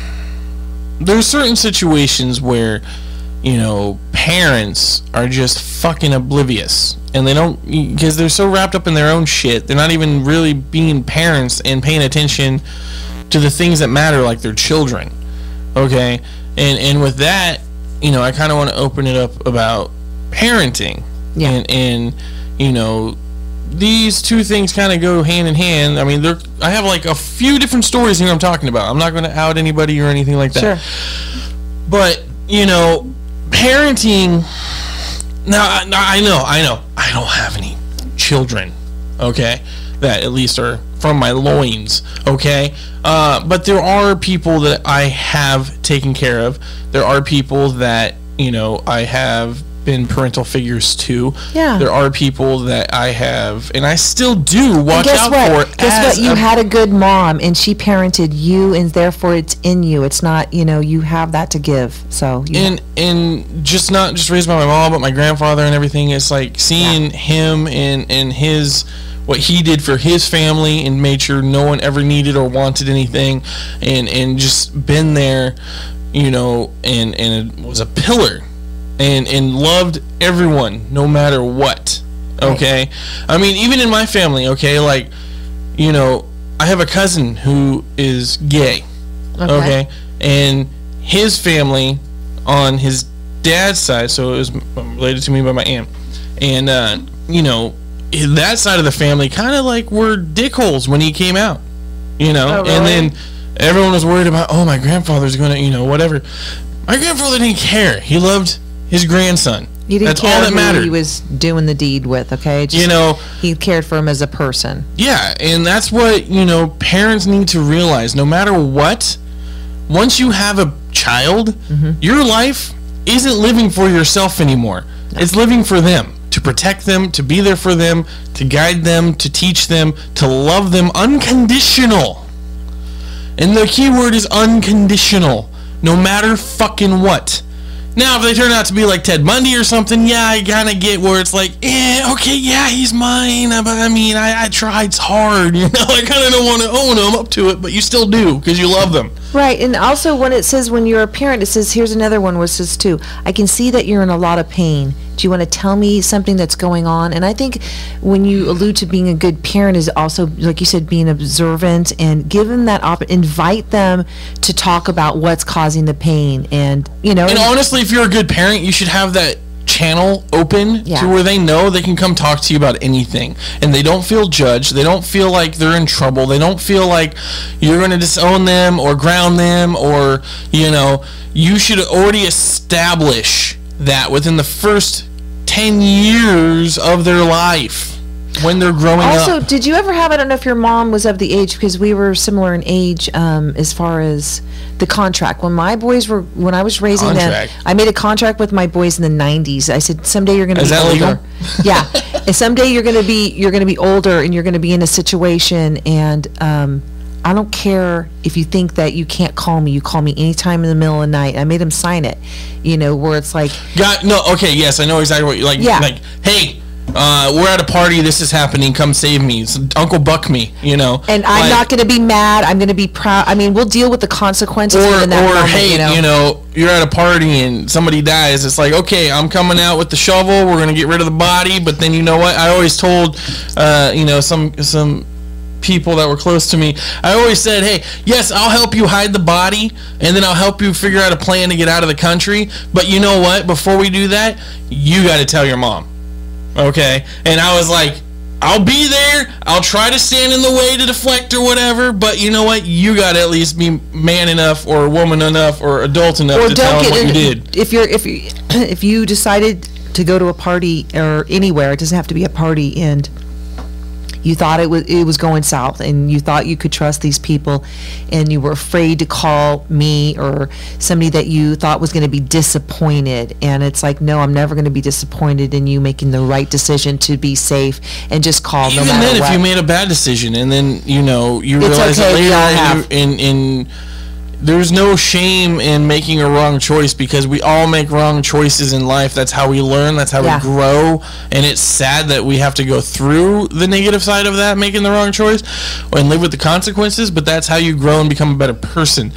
there's certain situations where, you know, parents are just fucking oblivious, and they don't, because they're so wrapped up in their own shit. They're not even really being parents and paying attention to the things that matter, like their children. Okay, and and with that, you know, I kind of want to open it up about parenting. Yeah. And, and you know, these two things kind of go hand in hand. I mean, they're, I have like a few different stories here I'm talking about. I'm not going to out anybody or anything like that. Sure. But, you know, parenting, now, I- now I know, I know, I don't have any children, okay, that at least are from my loins, okay? Uh, but there are people that I have taken care of. There are people that, you know, I have been parental figures to. Yeah. There are people that I have, and I still do watch And guess out what? for. Guess as what? You a- had a good mom, and she parented you, and therefore it's in you. It's not, you know, you have that to give. So you, and and just not just raised by my mom, but my grandfather and everything. It's like seeing him and and his what he did for his family and made sure no one ever needed or wanted anything, and and just been there, you know, and and it was a pillar, and and loved everyone no matter what. Okay, I mean, even in my family, okay, like, you know, I have a cousin who is gay. Okay. Okay, and his family on his dad's side, so it was related to me by my aunt, and uh, you know, that side of the family kind of like were dickholes when he came out, you know. Oh, really? And then everyone was worried about, oh, my grandfather's gonna, you know, whatever. My grandfather didn't care. He loved his grandson. you didn't That's care all that who mattered. he was doing the deed with. Okay, Just, You know, he cared for him as a person. yeah, and that's what, you know, parents need to realize. No matter what, once you have a child, Mm-hmm. your life isn't living for yourself anymore. No. It's living for them, to protect them, to be there for them, to guide them, to teach them, to love them unconditional. And the key word is unconditional, no matter fucking what. Now, if they turn out to be like Ted Bundy or something, yeah, I kind of get where it's like, eh, okay, yeah, he's mine, but I mean, I, I tried hard, you know, I kind of don't want to own him up to it, but you still do, because you love them. Right, and also when it says when you're a parent, it says, here's another one where it says too, I can see that you're in a lot of pain. Do you want to tell me something that's going on? And I think when you allude to being a good parent is also, like you said, being observant and give them that op- invite them to talk about what's causing the pain. And, you know. And honestly, if you're a good parent, you should have that channel open yeah. to where they know they can come talk to you about anything. And they don't feel judged. They don't feel like they're in trouble. They don't feel like you're going to disown them or ground them or, you know, you should already establish that within the first ten years of their life when they're growing also, up. Also, did you ever have, I don't know if your mom was of the age, because we were similar in age um, as far as the contract. When my boys were, when I was raising contract. them, I made a contract with my boys in the nineties. I said, someday you're going to be that older. Legal? Yeah. And someday you're going to be, you're going to be older and you're going to be in a situation and um, I don't care if you think that you can't call me. You call me anytime in the middle of the night. I made him sign it, you know, where it's like... God, no, okay, yes, I know exactly what you like. Yeah. Like, hey, uh, we're at a party, this is happening, come save me. It's Uncle Buck me, you know. And I'm like, not going to be mad. I'm going to be proud. I mean, we'll deal with the consequences or, in that or moment, hey, you know? you know, you're at a party and somebody dies. It's like, okay, I'm coming out with the shovel. We're going to get rid of the body. But then, you know what? I always told, uh, you know, some some... people that were close to me, I always said, hey, yes, I'll help you hide the body and then I'll help you figure out a plan to get out of the country, but you know what, before we do that, you got to tell your mom, okay? And I was like, I'll be there, I'll try to stand in the way to deflect or whatever, but you know what, you got to at least be man enough or woman enough or adult enough or to don't tell them get what in, you did. If you're if you if you decided to go to a party or anywhere, it doesn't have to be a party, and you thought it was it was going south and you thought you could trust these people and you were afraid to call me or somebody that you thought was going to be disappointed, and it's like, no, I'm never going to be disappointed in you making the right decision to be safe, and just call Even no matter then, what. if you made a bad decision and then, you know, you It's realize okay, it we later all and, have. you, and, and there's no shame in making a wrong choice, because we all make wrong choices in life. That's how we learn. That's how Yeah. we grow. And it's sad that we have to go through the negative side of that, making the wrong choice, and live with the consequences. But that's how you grow and become a better person.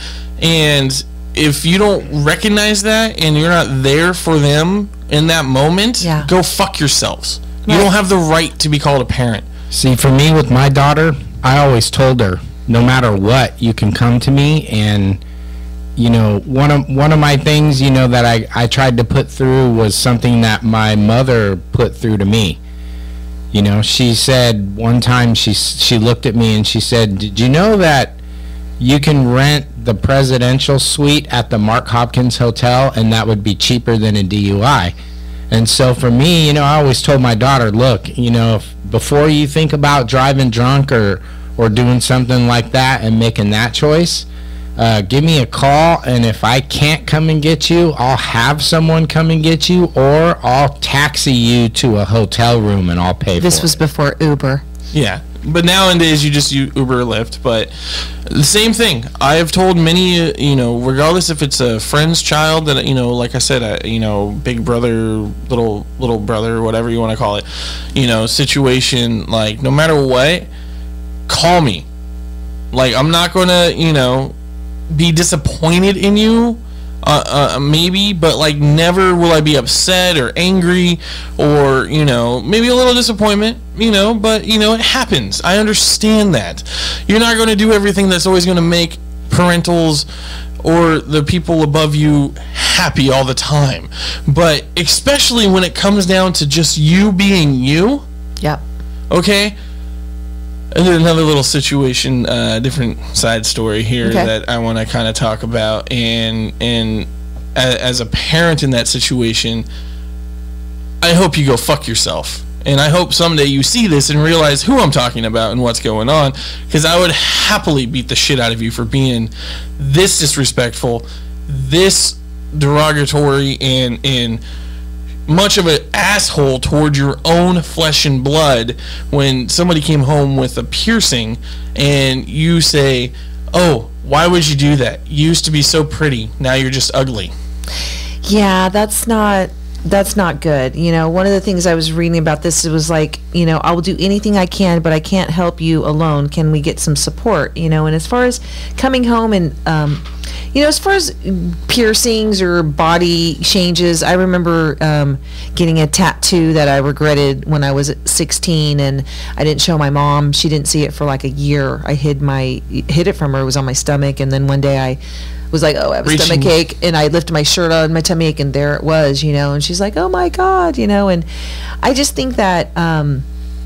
And if you don't recognize that and you're not there for them in that moment, Yeah. go fuck yourselves. You Right. don't have the right to be called a parent. See, for me with my daughter, I always told her, no matter what, you can come to me. And you know, one of one of my things, you know, that I, I tried to put through was something that my mother put through to me. You know, she said one time, she she looked at me and she said, did you know that you can rent the presidential suite at the Mark Hopkins Hotel and that would be cheaper than a D U I? And so for me, you know, I always told my daughter, look, you know, if, before you think about driving drunk or or doing something like that and making that choice, uh, give me a call, and if I can't come and get you, I'll have someone come and get you, or I'll taxi you to a hotel room and I'll pay This for was it. before Uber. Yeah, but nowadays you just use Uber or Lyft. But the same thing. I have told many, uh, you know, regardless if it's a friend's child that, you know, like I said, uh, you know, big brother, little little brother, whatever you want to call it, you know, situation. Like, no matter what, call me. Like, I'm not gonna, you know, be disappointed in you. Uh, uh, maybe, but like never will I be upset or angry or, you know, maybe a little disappointment, you know, but, you know, it happens. I understand that. You're not going to do everything that's always going to make parentals or the people above you happy all the time. But especially when it comes down to just you being you, Yep. okay? And then another little situation, uh, different side story here Okay. that I want to kind of talk about. And and a, as a parent in that situation, I hope you go fuck yourself. And I hope someday you see this and realize who I'm talking about and what's going on. Because I would happily beat the shit out of you for being this disrespectful, this derogatory and and much of an asshole toward your own flesh and blood when somebody came home with a piercing and you say, oh, why would you do that? You used to be so pretty. Now you're just ugly. Yeah, that's not that's not good. You know, one of the things I was reading about this, it was like, you know, I will do anything I can, but I can't help you alone. Can we get some support? You know, and as far as coming home and, um, you know, as far as piercings or body changes, I remember um, getting a tattoo that I regretted when I was sixteen, and I didn't show my mom. She didn't see it for like a year. I hid my hid it from her. It was on my stomach, and then one day I was like, oh, I have a stomach ache, and I lifted my shirt on my tummy ache, and there it was, you know, and she's like, oh my God, you know, and I just think that um,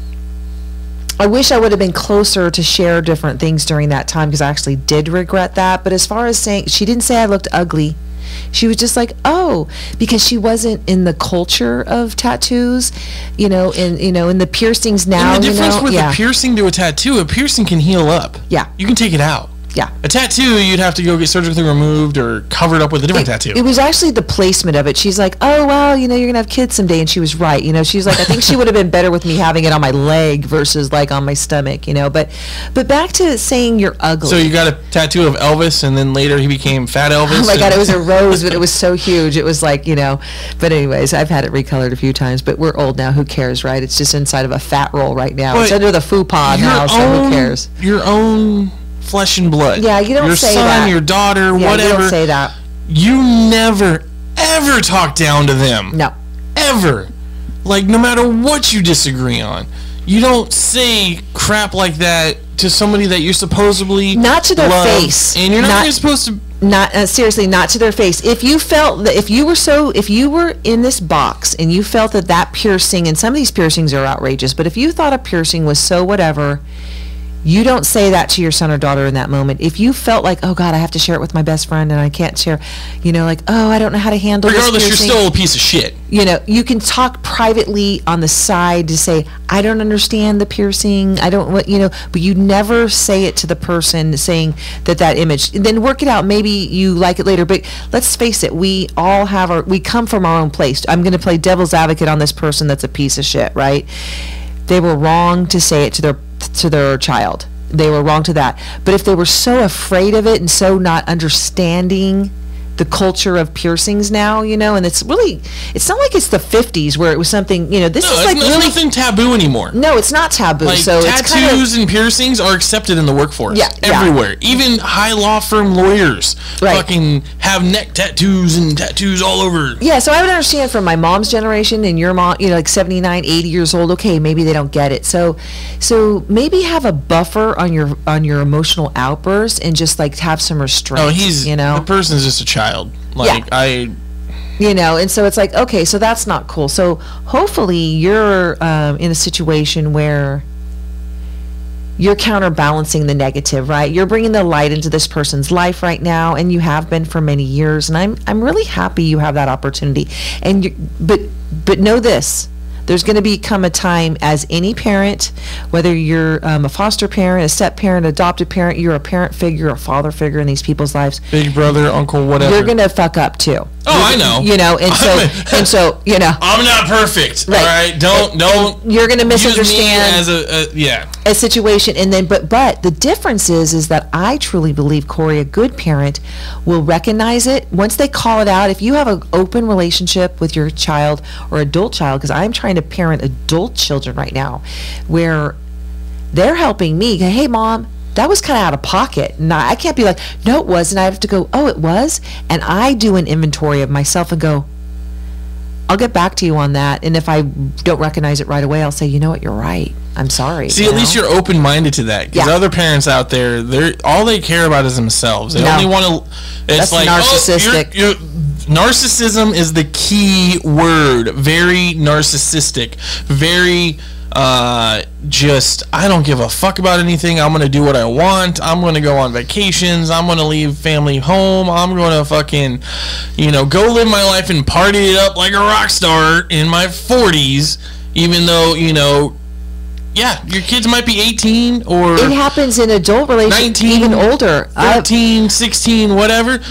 I wish I would have been closer to share different things during that time, because I actually did regret that. But as far as saying, she didn't say I looked ugly. She was just like, oh, because she wasn't in the culture of tattoos, you know, and you know, in the piercings now. And the difference you know, with yeah. a piercing to a tattoo, a piercing can heal up. Yeah. You can take it out. Yeah. A tattoo, you'd have to go get surgically removed or covered up with a different it, tattoo. It was actually the placement of it. She's like, oh, well, you know, you're going to have kids someday. And she was right. You know, she's like, I think she would have been better with me having it on my leg versus like on my stomach, you know. But but back to saying you're ugly. So you got a tattoo of Elvis, and then later he became Fat Elvis? Oh, my God, it was a rose, but it was so huge. It was like, you know. But anyways, I've had it recolored a few times. But we're old now. Who cares, right? It's just inside of a fat roll right now. But it's under the faux pas now, so who cares? Your own flesh and blood. Yeah, you don't your say son, that. Your daughter, yeah, whatever. You don't say that. You never, ever talk down to them. No. Ever. Like, no matter what you disagree on. You don't say crap like that to somebody that you're supposedly not to their love, face. And you're not, not even supposed to... Not uh, seriously, not to their face. If you felt that, if you were so, if you were in this box and you felt that that piercing, and some of these piercings are outrageous, but if you thought a piercing was so whatever, you don't say that to your son or daughter in that moment. If you felt like, oh God, I have to share it with my best friend and I can't share, you know, like, oh, I don't know how to handle this Regardless, piercing. you're still a piece of shit. You know, you can talk privately on the side to say, I don't understand the piercing. I don't, what you know, but you never say it to the person saying that that image. And then work it out. Maybe you like it later, but let's face it. We all have our, we come from our own place. I'm going to play devil's advocate on this person that's a piece of shit, right? They were wrong to say it to their to their child. They were wrong to that. But if they were so afraid of it and so not understanding the culture of piercings now, you know, and it's really, it's not like it's the fifties where it was something, you know, this no, is it's, like it's really nothing taboo anymore. No, it's not taboo. Like, so tattoos it's kind of, and piercings are accepted in the workforce. Yeah, everywhere. yeah. Even high law firm lawyers Right. fucking have neck tattoos and tattoos all over. Yeah, so I would understand from my mom's generation and your mom, you know, like seventy-nine, eighty years old, okay, maybe they don't get it. So so maybe have a buffer on your on your emotional outbursts and just like have some restraint. Oh, he's, you know, the person's just a child. Like, Yeah. I... you know, and so it's like, okay, so that's not cool. So hopefully you're um, in a situation where you're counterbalancing the negative, right? You're bringing the light into this person's life right now, and you have been for many years. And I'm I'm really happy you have that opportunity. And you, but but know this. There's going to become a time as any parent, whether you're um, a foster parent, a step parent, adopted parent, you're a parent figure, a father figure in these people's lives. Big brother, uncle, whatever. You're going to fuck up too. Oh, I know. You know, and so I'm- and so you know. I'm not perfect. Right. All right. Don't don't. You're going to use me misunderstand as a, a yeah. a situation, and then but but the difference is is that I truly believe, Corey, a good parent will recognize it once they call it out. If you have an open relationship with your child or adult child, because I'm trying to parent adult children right now, where they're helping me. Hey, mom, that was kind of out of pocket. And I I can't be like, no, it wasn't. I have to go, oh, it was, and I do an inventory of myself and go, I'll get back to you on that. And if I don't recognize it right away, I'll say, you know what, you're right. I'm sorry. See, you at know? least you're open-minded to that. Because Yeah. other parents out there, they're all they care about is themselves. They No. only want to. It's That's like narcissistic. Oh, you're, you're, narcissism is the key word. Very narcissistic. Very. Uh, just, I don't give a fuck about anything. I'm going to do what I want. I'm going to go on vacations. I'm going to leave family home. I'm going to fucking, you know, go live my life and party it up like a rock star in my forties, even though, you know, yeah, your kids might be eighteen or It happens in adult relationships, nineteen, even older. I've- thirteen, sixteen, whatever.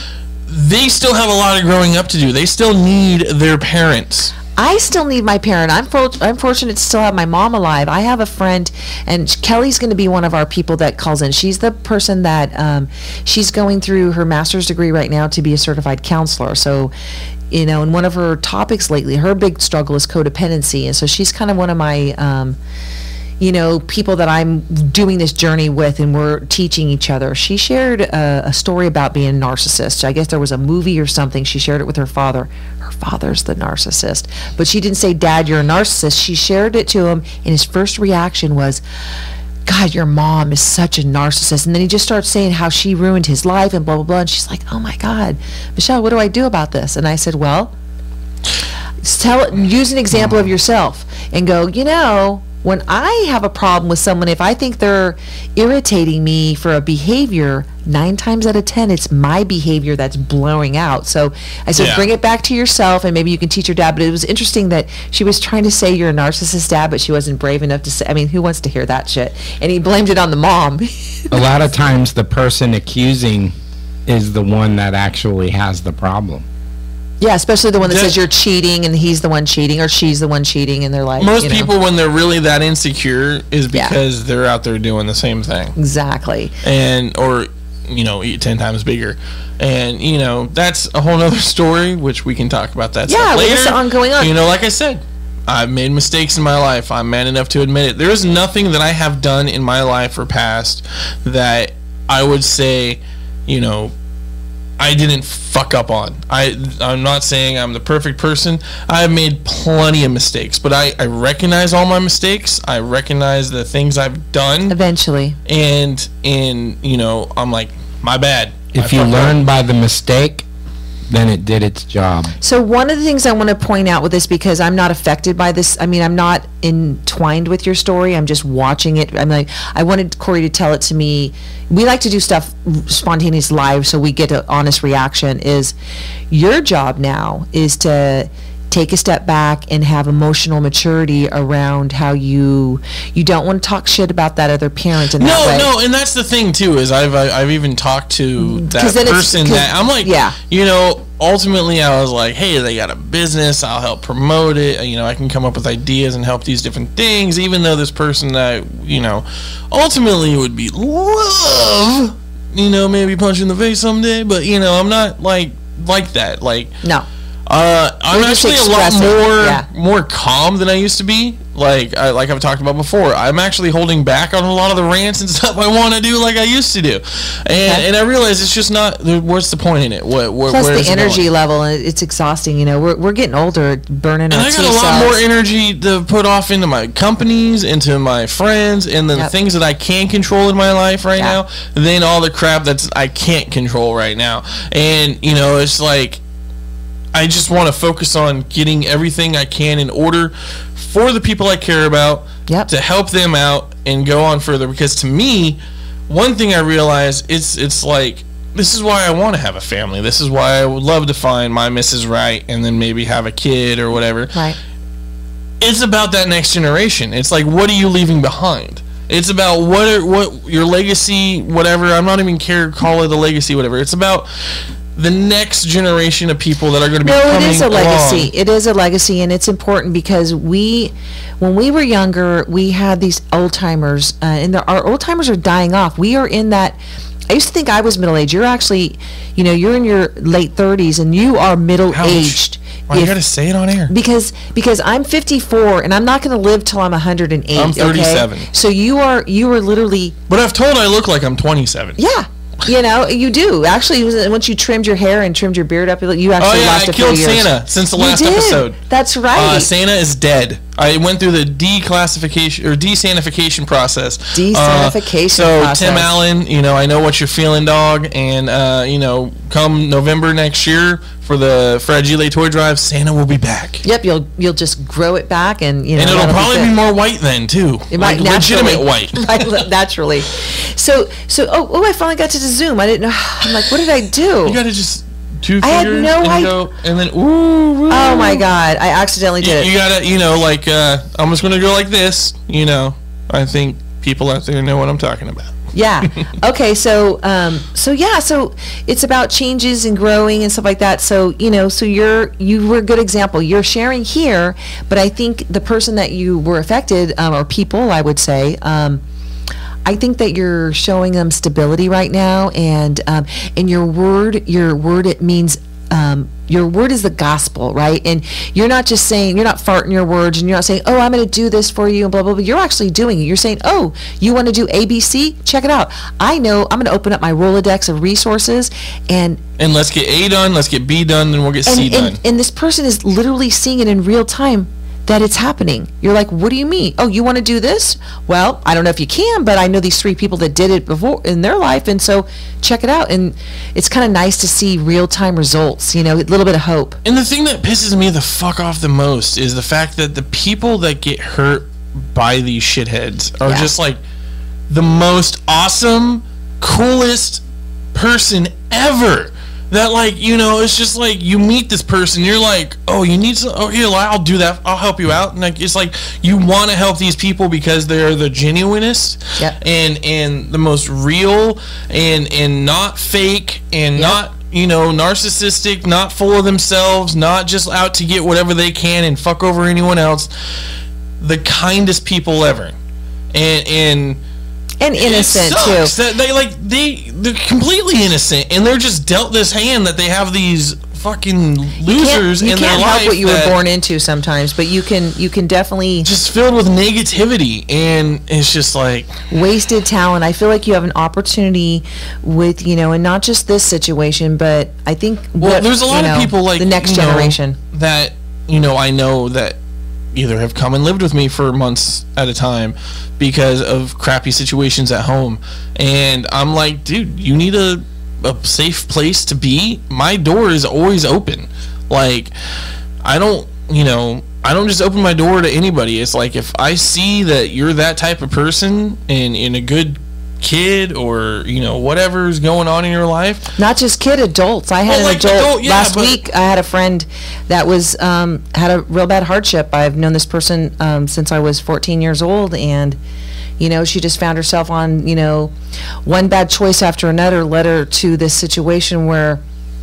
they still have a lot of growing up to do. They still need their parents. I still need my parent. I'm for, I'm fortunate to still have my mom alive. I have a friend, and Kelly's going to be one of our people that calls in. She's the person that um, she's going through her master's degree right now to be a certified counselor. So, you know, and one of her topics lately, her big struggle is codependency, and so she's kind of one of my, um, you know, people that I'm doing this journey with, and we're teaching each other. She shared a, a story about being a narcissist. I guess there was a movie or something. She shared it with her father. Her father's the narcissist. But she didn't say, Dad, you're a narcissist. She shared it to him, and his first reaction was, God, your mom is such a narcissist. And then he just starts saying how she ruined his life and blah, blah, blah. And she's like, oh, my God, Michelle, what do I do about this? And I said, well, tell, use an example of yourself and go, you know, when I have a problem with someone, if I think they're irritating me for a behavior, nine times out of ten, it's my behavior that's blowing out. So I said, Yeah. bring it back to yourself, and maybe you can teach your dad. But it was interesting that she was trying to say you're a narcissist, Dad, but she wasn't brave enough to say. I mean, who wants to hear that shit? And he blamed it on the mom. A lot of times the person accusing is the one that actually has the problem. Yeah, especially the one that That- says you're cheating, and he's the one cheating, or she's the one cheating, and they're like, Most you know. people, when they're really that insecure, is Yeah. because they're out there doing the same thing. Exactly. And, or, you know, eat ten times bigger. And, you know, that's a whole nother story, which we can talk about that Yeah, stuff well, later. it's ongoing on. You know, like I said, I've made mistakes in my life. I'm man enough to admit it. There is nothing that I have done in my life or past that I would say, you know, I didn't fuck up on. I, I'm not saying I'm the perfect person. I've made plenty of mistakes, but I, I recognize all my mistakes. I recognize the things I've done. Eventually. And, and you know, I'm like, my bad. If I you fucked learn up. by the mistake, then it did its job. So one of the things I want to point out with this, because I'm not affected by this, I mean, I'm not entwined with your story, I'm just watching it. I'm like, I wanted Corey to tell it to me. We like to do stuff spontaneous live so we get an honest reaction. Is your job now is to take a step back and have emotional maturity around how you you don't want to talk shit about that other parent in that No, way. no, and that's the thing too. Is I've I- I've even talked to that 'Cause then it's- person 'cause- that I'm like, yeah. you know, ultimately I was like, hey, they got a business. I'll help promote it. You know, I can come up with ideas and help these different things. Even though this person that you know, ultimately would be love. You know, maybe punch in the face someday. But you know, I'm not like like that. Like. No. Uh, I'm You're just actually a lot expressing, more yeah. more calm than I used to be. Like I like I've talked about before. I'm actually holding back on a lot of the rants and stuff I want to do, like I used to do. And Okay. and I realize it's just not. What's the point in it? What? Where, Plus where is the it energy going? level, and it's exhausting. You know, we're we're getting older, burning And our I T got a lot cells. more energy to put off into my companies, into my friends, and the Yep. things that I can control in my life right Yeah. now, than all the crap that's I can't control right now. And you know, it's like. I just want to focus on getting everything I can in order for the people I care about, Yep. to help them out and go on further. Because to me, one thing I realize it's it's like this is why I want to have a family. This is why I would love to find my Missus Right and then maybe have a kid or whatever. Right. It's about that next generation. It's like, what are you leaving behind? It's about what are, what your legacy, whatever. I'm not even care call it a legacy, whatever. It's about the next generation of people that are going to be No, coming it is a legacy. along. It is a legacy, and it's important because we, when we were younger, we had these old timers, uh, and the, our old timers are dying off. We are in that. I used to think I was middle aged. You're actually, you know, you're in your late thirties, and you are middle aged. Why you got to say it on air? Because because I'm fifty-four, and I'm not going to live till I'm one hundred eight. I'm thirty-seven. Okay? So you are you are literally. But I've told I look like I'm twenty-seven. Yeah. You know, you do. Actually, once you trimmed your hair and trimmed your beard up, you actually Oh yeah, lost I a few killed years. Santa since the You last did. episode. That's right. Uh, Santa is dead. I went through the declassification or desanification process. Desanification Uh, so process. Tim Allen, you know, I know what you're feeling, dog. And uh, you know, come November next year for the Fragile Toy Drive, Santa will be back. Yep, you'll you'll just grow it back, and you know, And it'll that'll probably good. be more white then too. It might like naturally, legitimate white. right, naturally. So so oh oh, I finally got to the Zoom. I didn't know. I'm like, what did I do? You gotta just two I had fingers no and idea. go, and then ooh. ooh. Oh my God, I accidentally You, did you it. gotta, you know, like uh, I'm just gonna go like this. You know, I think people out there know what I'm talking about. Yeah. Okay. So, um, so yeah. So it's about changes and growing and stuff like that. So you know, so you're you were a good example. You're sharing here, but I think the person that you were affected, um, or people, I would say. Um, I think that you're showing them stability right now, and um, and your word, your word, it means. Um, your word is the gospel, right? And you're not just saying, you're not farting your words, and you're not saying, oh, I'm going to do this for you, and blah, blah, blah. You're actually doing it. You're saying, oh, you want to do A B C? Check it out. I know I'm going to open up my Rolodex of resources, and And let's get A done, let's get B done, then we'll get and, C done. and, and this person is literally seeing it in real time that it's happening. You're like, what do you mean? Oh, you want to do this? Well, I don't know if you can, but I know these three people that did it before in their life, and so check it out. And it's kind of nice to see real-time results, you know, a little bit of hope. And the thing that pisses me the fuck off the most is the fact that the people that get hurt by these shitheads are Yeah. just like the most awesome, coolest person ever. That, like, you know, it's just like you meet this person, you're like, oh, you need some, oh, here, I'll do that, I'll help you out. And like, it's like you want to help these people because they're the genuinest Yep. and and the most real and and not fake and Yep. not, you know, narcissistic, not full of themselves, not just out to get whatever they can and fuck over anyone else. The kindest people ever. And and And innocent, it sucks too. that they like they they're completely innocent and they're just dealt this hand that they have these fucking losers you in can't their help life what you were that born into sometimes, but you can you can definitely just filled with negativity, and it's just like wasted talent. I feel like you have an opportunity with, you know, and not just this situation, but I think well what, there's a lot you know, of people like the next you know, generation that you know I know that either have come and lived with me for months at a time because of crappy situations at home, and I'm like, dude, you need a a safe place to be. My door is always open. Like, I don't, you know, I don't just open my door to anybody. It's like if I see that you're that type of person and in a good kid or, you know, whatever's going on in your life. Not just kid, adults. I had Well, an like adult, adult, yeah, last but- week. I had a friend that was um, had a real bad hardship. I've known this person um, since I was fourteen years old, and you know, she just found herself on, you know, one bad choice after another led her to this situation where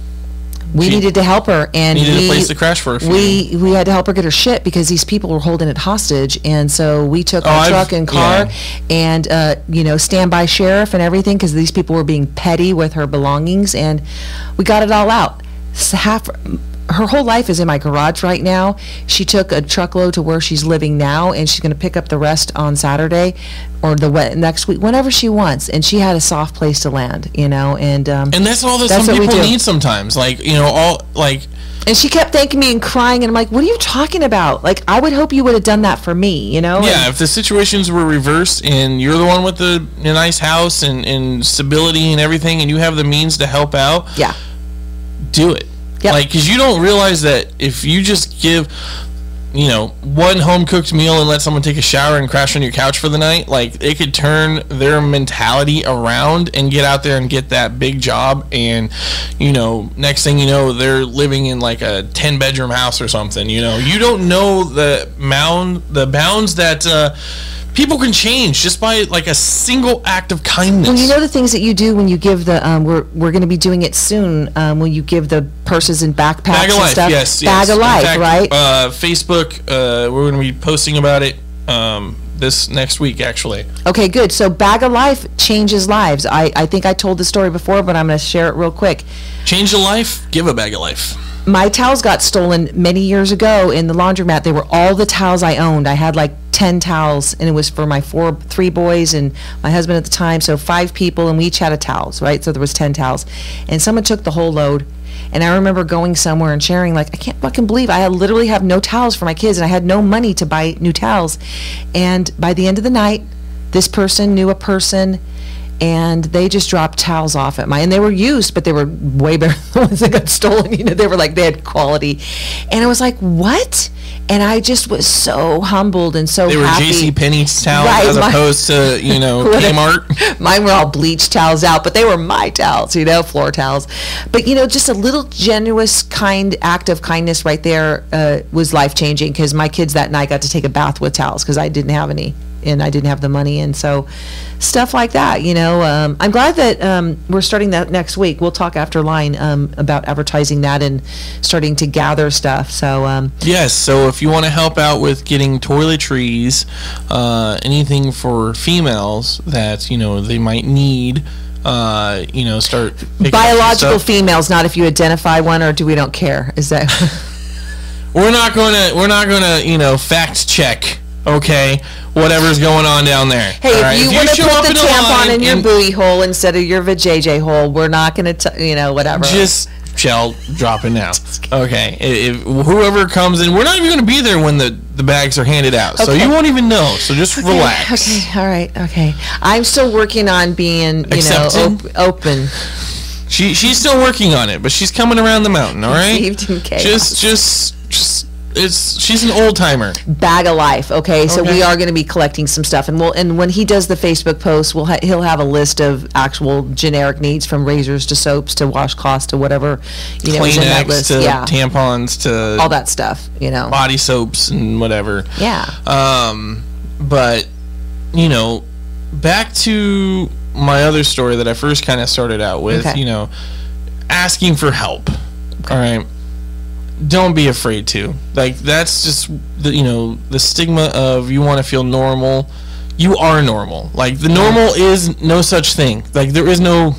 we She needed to help her, and needed a we, place to crash for a few. we we had to help her get her shit because these people were holding it hostage, and so we took Oh, our I've- truck and car yeah. and uh, you know, standby sheriff and everything because these people were being petty with her belongings, and we got it all out. So half her whole life is in my garage right now. She took a truckload to where she's living now, and she's going to pick up the rest on Saturday or the we- next week, whenever she wants. And she had a soft place to land, you know, and um, And that's all that That's some what we people do. need sometimes. Like, you know, all like and she kept thanking me and crying, and I'm like, what are you talking about? Like, I would hope you would have done that for me, you know? yeah, And- if the situations were reversed and you're the one with the, the nice house and, and stability and everything and you have the means to help out, yeah. do it. Yep. Like, because you don't realize that if you just give, you know, one home-cooked meal and let someone take a shower and crash on your couch for the night, like, it could turn their mentality around and get out there and get that big job. And, you know, next thing you know, they're living in, like, a ten-bedroom house or something, you know. You don't know the mound, the bounds that uh, people can change just by, like, a single act of kindness. Well, you know the things that you do when you give the, um, we're, we're going to be doing it soon, um, when you give the purses and backpacks Bag of and Life, stuff. yes, Bag yes. of In Life, fact, right? Uh, Facebook, uh, we're going to be posting about it um, this next week, actually. Okay, good. So Bag of Life changes lives. I, I think I told the story before, but I'm going to share it real quick. Change a life, give a bag of life. My towels got stolen many years ago in the laundromat. They were all the towels I owned. I had like ten towels, and it was for my four, three boys and my husband at the time, so five people, and we each had a towels, right? So there was ten towels. And someone took the whole load, and I remember going somewhere and sharing, like, I can't fucking believe I literally have no towels for my kids, and I had no money to buy new towels. And by the end of the night, this person knew a person, and they just dropped towels off at my, and they were used, but they were way better than the ones that got stolen. You know, they were like, they had quality. And I was like, what? And I just was so humbled and so They were happy. J C Penney's towels Right, as my- opposed to, you know, Whatever. Kmart. Mine were all bleached towels out, but they were my towels, you know, floor towels. But, you know, just a little genuine, kind act of kindness right there uh, was life-changing, because my kids that night got to take a bath with towels because I didn't have any. and I didn't have the money, and so stuff like that, you know. Um, I'm glad that um, we're starting that next week. We'll talk after line um, about advertising that and starting to gather stuff. So um, yes, so if you want to help out with getting toiletries, uh, anything for females that, you know, they might need, uh, you know, start picking up some biological stuff. females, not if you identify one, or do we don't care? Is that We're not going to, we're not going to, you know, fact check, okay, whatever's going on down there. Hey, all if right? you If want to show up put the in a tampon line in your and buoy hole instead of your vajayjay hole, we're not going to, you know, whatever. just shell drop it now. Okay, if, if whoever comes in, we're not even going to be there when the, the bags are handed out, so Okay. you won't even know. So just Okay, relax. Okay, all right, okay. I'm still working on being, you Accepted? know, op- open. She she's still working on it, but she's coming around the mountain. All right, Conceived in chaos. just just just it's she's an old timer. Bag of life. Okay, so Okay. we are going to be collecting some stuff, and we'll and when he does the Facebook post, we'll ha- he'll have a list of actual generic needs, from razors to soaps to washcloths to whatever, you know, is in that Kleenex list. to Yeah, tampons to all that stuff. You know. body soaps and whatever. Yeah. Um, but you know, back to my other story that I first kind of started out with. Okay. You know, asking for help. All right. Don't be afraid to. Like, that's just the, you know, the stigma of you want to feel normal. You are normal. Like, the normal is no such thing. Like, there is no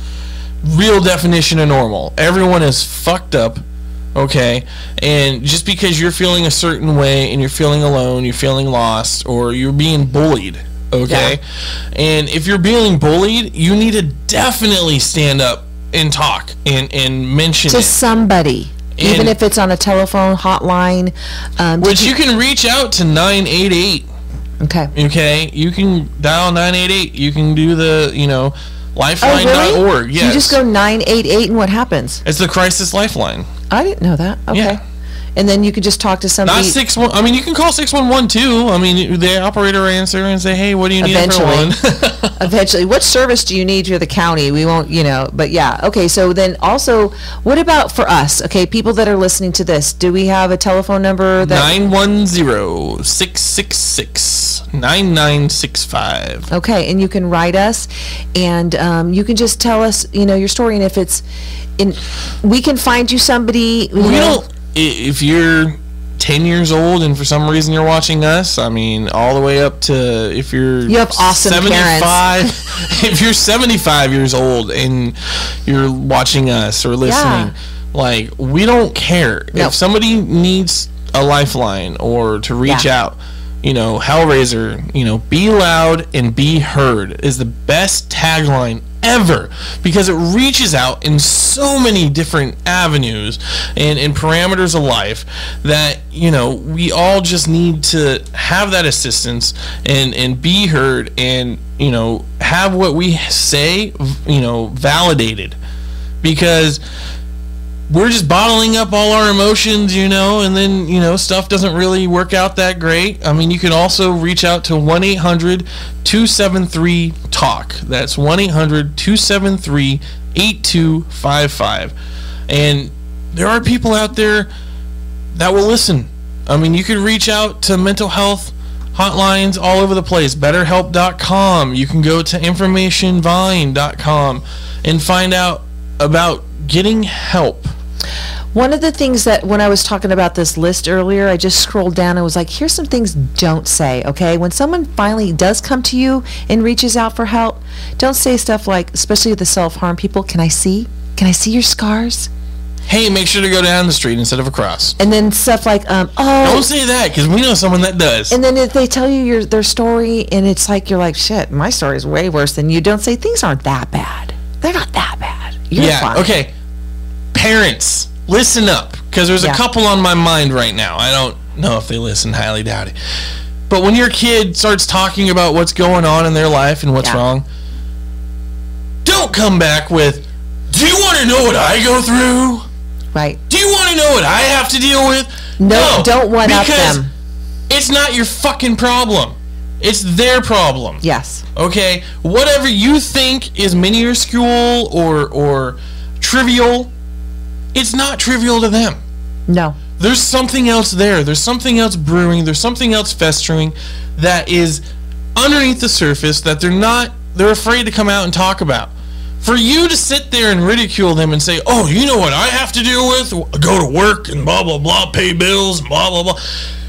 real definition of normal. Everyone is fucked up, okay? And just because you're feeling a certain way and you're feeling alone, you're feeling lost, or you're being bullied, okay? And if you're being bullied, you need to definitely stand up and talk and, and mention To it. somebody, even And- if it's on a telephone hotline. Um, Which you can reach out to nine eight eight, okay. okay? You can dial nine eight eight. You can do the, you know, Oh, lifeline really? dot org. Yes. You just go nine eight eight, and what happens? It's the crisis lifeline. I didn't know that. Okay. Yeah. And then you could just talk to somebody. Not six one. I mean, you can call six one one too. I mean, the operator will answer and say, "Hey, what do you need for one?" Eventually, what service do you need for the county? We won't, you know, but yeah. Okay, so then also, what about for us? Okay, people that are listening to this, do we have a telephone number that? Nine one zero six six six nine nine six five. Okay, and you can write us, and um, you can just tell us, you know, your story, and if it's in, we can find you somebody. You We know, don't. i- If you're ten years old and for some reason you're watching us, I mean, all the way up to if you're You have awesome seventy-five. If you're seventy-five years old and you're watching us or listening, Yeah. like, we don't care. No. If somebody needs a lifeline or to reach Yeah. out, you know, Hellraiser, you know, be loud and be heard is the best tagline ever, because it reaches out in so many different avenues and, and parameters of life that, you know, we all just need to have that assistance and, and be heard and, you know, have what we say, you know, validated, because we're just bottling up all our emotions, you know, and then, you know, stuff doesn't really work out that great. I mean, you can also reach out to one eight hundred two seven three talk. That's one eight hundred two seven three eight two five five. And there are people out there that will listen. I mean, you could reach out to mental health hotlines all over the place. better help dot com. You can go to information vine dot com and find out about getting help. One of the things that when I was talking about this list earlier, I just scrolled down and was like, here's some things don't say, okay? When someone finally does come to you and reaches out for help, don't say stuff like, especially the self-harm people, can I see? Can I see your scars? Hey, make sure to go down the street instead of across. And then stuff like, um, oh, Don't say that, because we know someone that does. and then if they tell you your their story and it's like, you're like, shit, my story is way worse than you. Don't say things aren't that bad. They're not that bad. You're yeah, fine. okay. Parents, listen up, because there's Yeah. a couple on my mind right now. I don't know if they listen, highly doubt it. But when your kid starts talking about what's going on in their life and what's Yeah. wrong, don't come back with, do you want to know what I go through? Right. Do you want to know what I have to deal with? No, don't one-up because them. It's not your fucking problem. It's their problem. Yes. Okay? Whatever you think is minuscule or or trivial, it's not trivial to them. No. There's something else there. There's something else brewing. There's something else festering that is underneath the surface that they're not, they're afraid to come out and talk about. For you to sit there and ridicule them and say, oh, you know what I have to deal with? Go to work and blah, blah, blah, pay bills, blah, blah, blah.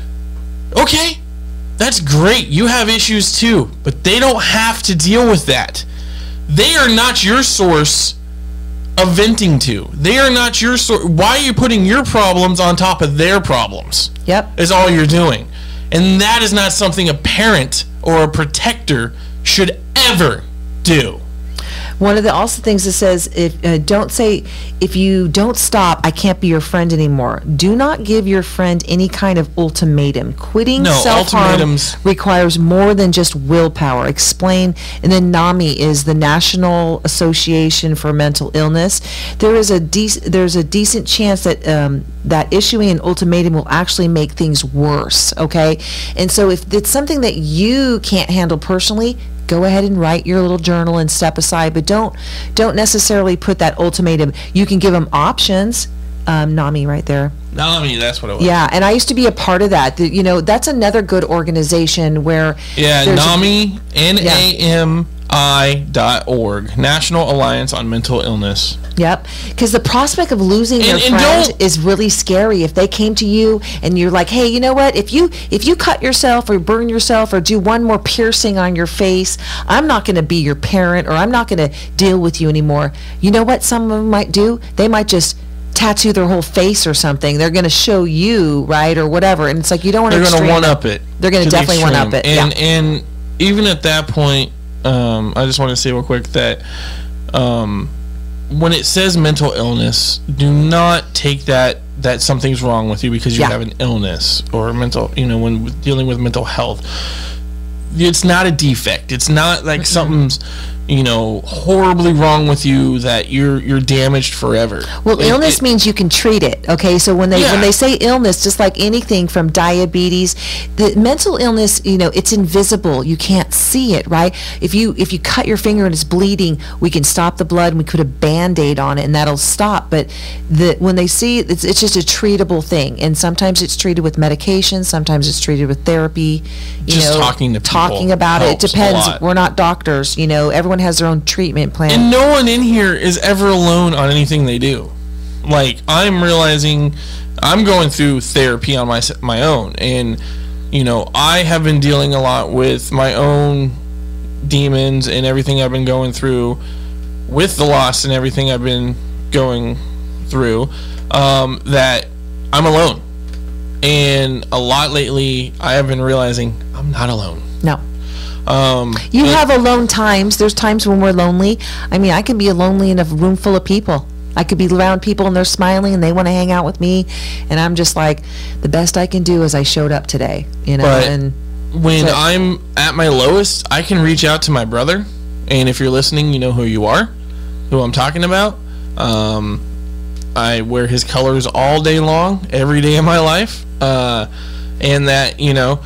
Okay, that's great. You have issues too, but they don't have to deal with that. They are not your source of venting to. They are not your source. Why are you putting your problems on top of their problems? Yep. Is all you're doing. And that is not something a parent or a protector should ever do. One of the also things that says, if uh, don't say, if you don't stop, I can't be your friend anymore. Do not give your friend any kind of ultimatum. Quitting No, self-harm ultimatums- requires more than just willpower. Explain. And then NAMI is the National Association for Mental Illness. There is a dec- there's a decent chance that um, that issuing an ultimatum will actually make things worse. Okay, and so if it's something that you can't handle personally, go ahead and write your little journal and step aside, but don't don't necessarily put that ultimatum. You can give them options. Um, NAMI right there. NAMI, that's what it was. Yeah, and I used to be a part of that. The- you know, that's another good organization where Yeah, there's a- NAMI, N A M I dot org, National Alliance on Mental Illness. Yep, because the prospect of losing And- your and friend don't- is really scary. If they came to you and you're like, hey, you know what? If you if you cut yourself or burn yourself or do one more piercing on your face, I'm not going to be your parent or I'm not going to deal with you anymore. You know what some of them might do? They might just tattoo their whole face or something. They're going to show you, right, or whatever. And it's like you don't want to. They're going to one up it. They're going to the definitely one extreme. up it. And yeah. and even at that point, um, I just want to say real quick that um, when it says mental illness, do not take that that something's wrong with you because you Yeah. have an illness or mental. You know, when dealing with mental health, it's not a defect. It's not like Mm-hmm. something's, you know, horribly wrong with you that you're you're damaged forever. Well, It- illness it- means you can treat it. Okay, so when they Yeah. when they say illness, just like anything from diabetes, the mental illness, you know, it's invisible. You can't see it, right? If you if you cut your finger and it's bleeding, we can stop the blood and we put a Band-Aid on it and that'll stop. But the when they see it, it's it's just a treatable thing, and sometimes it's treated with medication, sometimes it's treated with therapy. You Just know, talking to people talking about it. It helps a depends. lot. We're not doctors. You know, everyone has their own treatment plan. And no one in here is ever alone on anything they do. Like, I'm realizing I'm going through therapy on my my own, and you know, I have been dealing a lot with my own demons and everything I've been going through with the loss and everything I've been going through. Um, that I'm alone, and a lot lately I have been realizing I'm not alone. no. Um, You and- have alone times. There's times when we're lonely. I mean, I can be lonely in a room full of people. I could be around people and they're smiling and they want to hang out with me, and I'm just like, the best I can do is I showed up today, you know. But and when so- I'm at my lowest, I can reach out to my brother, and if you're listening, you know who you are, who I'm talking about. Um, I wear his colors all day long, every day of my life, uh, and that, you know,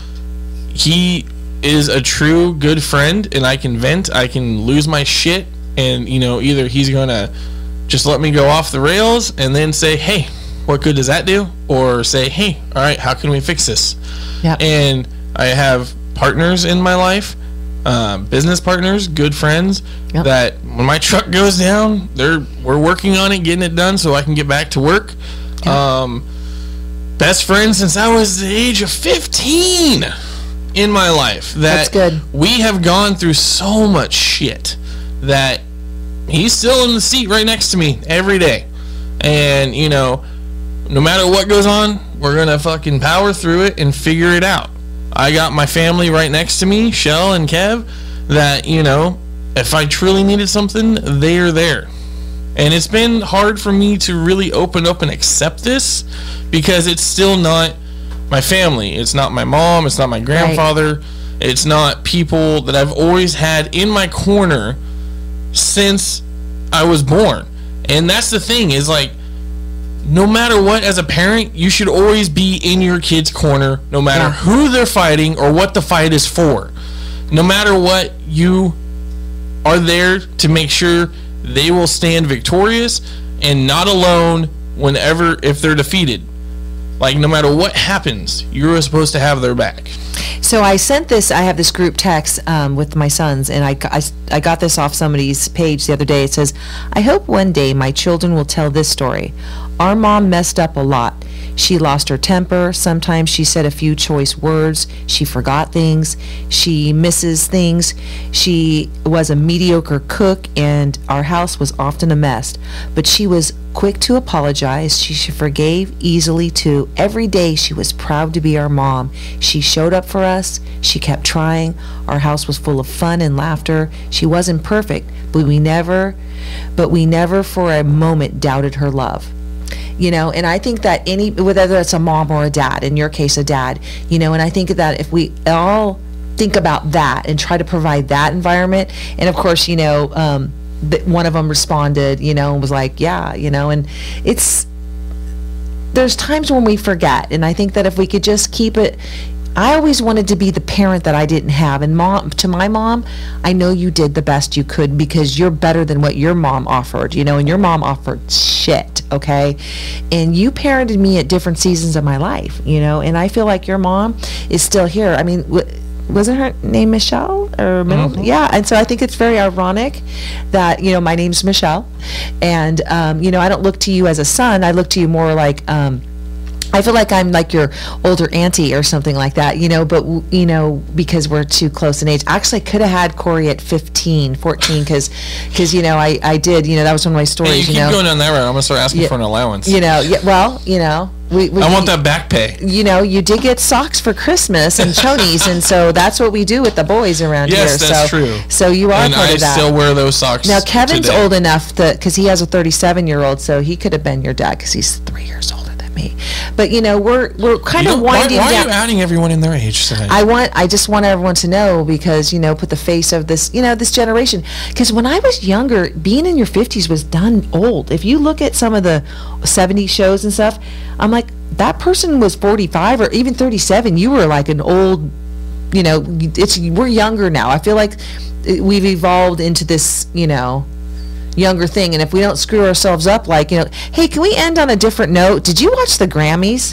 he is a true good friend, and I can vent, I can lose my shit, and, you know, either he's gonna just let me go off the rails and then say, hey, what good does that do? Or say, hey, all right, how can we fix this? yeah, And I have partners in my life, uh, business partners, good friends, Yep. that when my truck goes down, they're we're working on it, getting it done so I can get back to work. Um, best friends since I was the age of fifteen in my life. That That's good. We have gone through so much shit that he's still in the seat right next to me every day. And, you know, no matter what goes on, we're going to fucking power through it and figure it out. I got my family right next to me, Shell and Kev, that, you know, if I truly needed something, they're there. And it's been hard for me to really open up and accept this because it's still not my family. It's not my mom. It's not my grandfather. It's not people that I've always had in my corner since I was born. And that's the thing, is like, no matter what, as a parent, you should always be in your kid's corner, no matter Yeah. who they're fighting or what the fight is for. No matter what, you are there to make sure they will stand victorious and not alone whenever, if they're defeated. Like, no matter what happens, you're supposed to have their back. So I sent this, I have this group text um, with my sons, and I, I, I got this off somebody's page the other day. It says, I hope one day my children will tell this story. Our mom messed up a lot. She lost her temper. Sometimes she said a few choice words. She forgot things. She misses things. She was a mediocre cook, and our house was often a mess. But she was quick to apologize. She forgave easily too. Every day she was proud to be our mom. She showed up for us. She kept trying. Our house was full of fun and laughter. She wasn't perfect, but we never, but we never for a moment doubted her love. You know, and I think that any, whether it's a mom or a dad, in your case a dad, you know, and I think that if we all think about that and try to provide that environment, and of course, you know, um, one of them responded, you know, and was like, yeah, you know, and it's, there's times when we forget, and I think that if we could just keep it, I always wanted to be the parent that I didn't have, and mom, to my mom, I know you did the best you could because you're better than what your mom offered, you know, and your mom offered shit, okay, and you parented me at different seasons of my life, you know, and I feel like your mom is still here. I mean, w- wasn't her name Michelle or mm-hmm. yeah, and so I think it's very ironic that, you know, my name's Michelle, and um, you know, I don't look to you as a son. I look to you more like um, I feel like I'm like your older auntie or something like that, you know, but, you know, because we're too close in age. Actually, I could have had Corey at fifteen, fourteen, because, because you know, I, I did, you know, that was one of my stories, hey, you, you keep know. going down that road. I'm going to start asking yeah, for an allowance. You know, yeah, well, you know. We, we, I want that back pay. You know, you did get socks for Christmas and chonies, and so that's what we do with the boys around yes, here. Yes, that's so, true. So you are and part I of that. I still wear those socks Now, Kevin's today. old enough that, because he has a thirty-seven-year-old, so he could have been your dad because he's three years older than me. But, you know, we're we're kind you of know, winding why, why down. Why are you outing everyone in their age tonight? I want, I just want everyone to know because, you know, put the face of this, you know, this generation. Because when I was younger, being in your fifties was done old. If you look at some of the seventies shows and stuff, I'm like, that person was forty-five or even thirty-seven. You were like an old, you know, it's, we're younger now. I feel like we've evolved into this, you know, younger thing. And if we don't screw ourselves up, like, you know, hey, can we end on a different note? Did you watch the Grammys?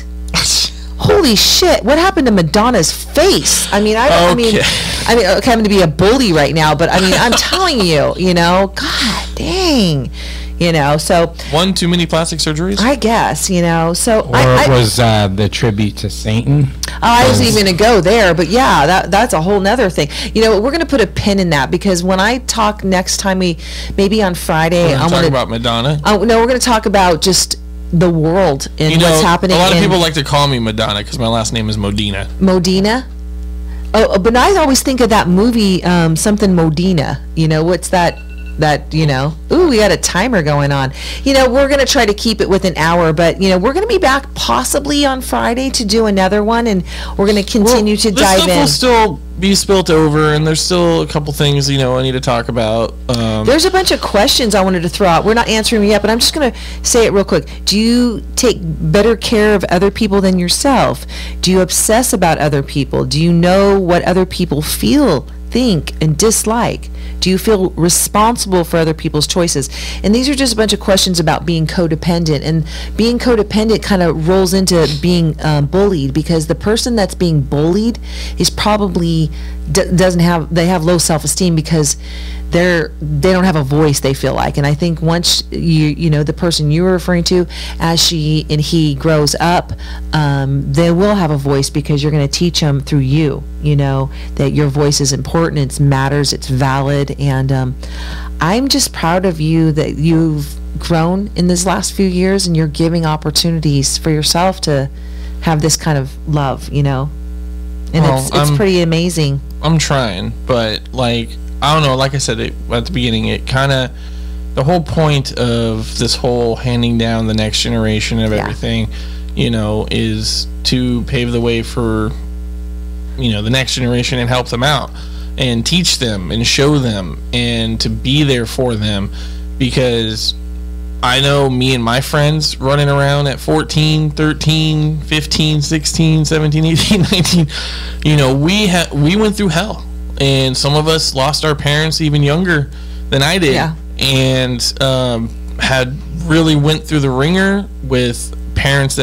Holy shit, what happened to Madonna's face? I mean, I, okay. I mean, I mean, okay, I'm going to be a bully right now, but I mean, I'm telling you, you know, God dang. You know, so one too many plastic surgeries. I guess, you know. So or I, it was uh, the tribute to Satan. Oh, I wasn't even gonna go there, but yeah, that that's a whole nother thing. You know, we're gonna put a pin in that because when I talk next time, we maybe on Friday, I want to talk about Madonna. Uh, no, we're gonna talk about just the world and you know, what's happening. A lot of in people like to call me Madonna because my last name is Modena. Modena. Oh, but I always think of that movie, um, something Modena. You know, what's that? That, you know, ooh, we got a timer going on. You know, we're going to try to keep it with an hour, but, you know, we're going to be back possibly on Friday to do another one, and we're going to continue well, to this dive stuff in. will still be spilt over, and there's still a couple things, you know, I need to talk about. Um, There's a bunch of questions I wanted to throw out. We're not answering them yet, but I'm just going to say it real quick. Do you take better care of other people than yourself? Do you obsess about other people? Do you know what other people feel, think, and dislike? Do you feel responsible for other people's choices? And these are just a bunch of questions about being codependent. And being codependent kind of rolls into being um, bullied, because the person that's being bullied is probably d- doesn't have, they have low self-esteem because they're they don't have a voice, they feel like. And I think once you you know the person you were referring to, as she and he grows up, um, they will have a voice because you're going to teach them through you, you know, that your voice is important, it matters, it's valid. And um, I'm just proud of you that you've grown in this last few years and you're giving opportunities for yourself to have this kind of love, you know. And well, it's it's I'm, pretty amazing. I'm trying, but like I don't know, like I said it, at the beginning, it kind of, the whole point of this whole handing down the next generation of Yeah. everything, you know, is to pave the way for, you know, the next generation and help them out and teach them and show them and to be there for them. Because I know me and my friends running around at fourteen, thirteen, fifteen, sixteen, seventeen, eighteen, nineteen, you know, we ha- we went through hell. And some of us lost our parents even younger than I did. Yeah. And um, had really went through the ringer with parents that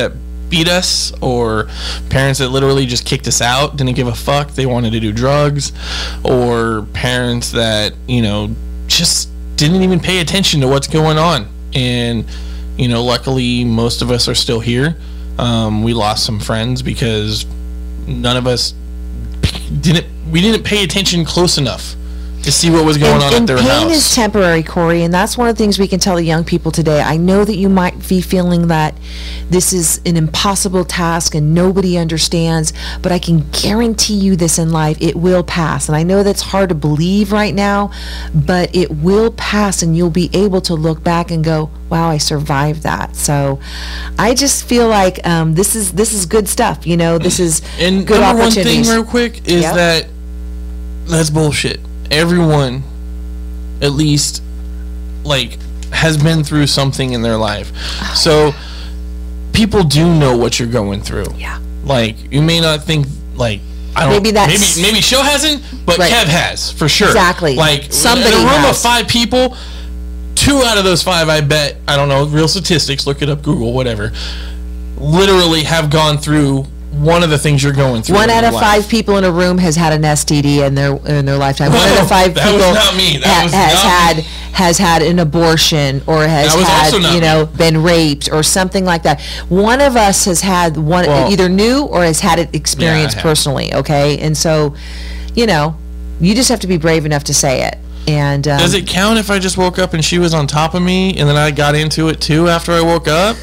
beat us, or parents that literally just kicked us out, didn't give a fuck, they wanted to do drugs, or parents that, you know, just didn't even pay attention to what's going on. And, you know, luckily most of us are still here. Um, we lost some friends because none of us didn't, we didn't pay attention close enough to see what was going and, on and at their pain house. Pain is temporary, Corey, and that's one of the things we can tell the young people today. I know that you might be feeling that this is an impossible task and nobody understands, but I can guarantee you this in life, it will pass. And I know that's hard to believe right now, but it will pass, and you'll be able to look back and go, wow, I survived that. So I just feel like um, this is this is good stuff. You know, this is and good number opportunities. One thing real quick is yep. that that's bullshit. Everyone, at least, like, has been through something in their life. So people do know what you're going through. Yeah. Like, you may not think, like, I don't maybe that's maybe maybe Show hasn't, but right. Kev has for sure. Exactly. Like, somebody in a room has. of five people, two out of those five, I bet, I don't know, real statistics, look it up, Google, whatever, literally have gone through one of the things you're going through. One out of life. five people in a room has had an S T D in their in their lifetime. One Whoa, out of five that people was not me. That ha- was has not had me. has had an abortion or has That was also had not you know me. been raped or something like that. One of us has had one Well, either knew or has had it experienced Yeah, I have. personally. Okay, and so you know you just have to be brave enough to say it. And um, Does it count if I just woke up and she was on top of me and then I got into it too after I woke up?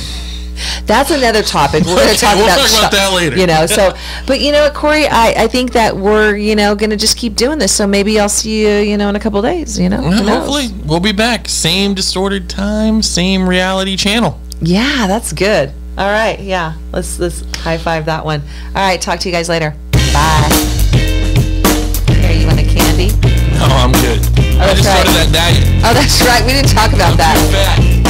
that's another topic. We're going to Okay, talk we'll about, talk about that later. You know, so, but you know what, Corey, I, I think that we're, you know, going to just keep doing this. So maybe I'll see you, you know, in a couple of days, you know. Well, Who knows? hopefully we'll be back. Same distorted time, same reality channel. Yeah, that's good. All right. Yeah. Let's, let's high five that one. All right. Talk to you guys later. Bye. Here, you want a candy? No, I'm good. I that's just right. started that diet. Oh, that's right. We didn't talk about I'm that. too fat.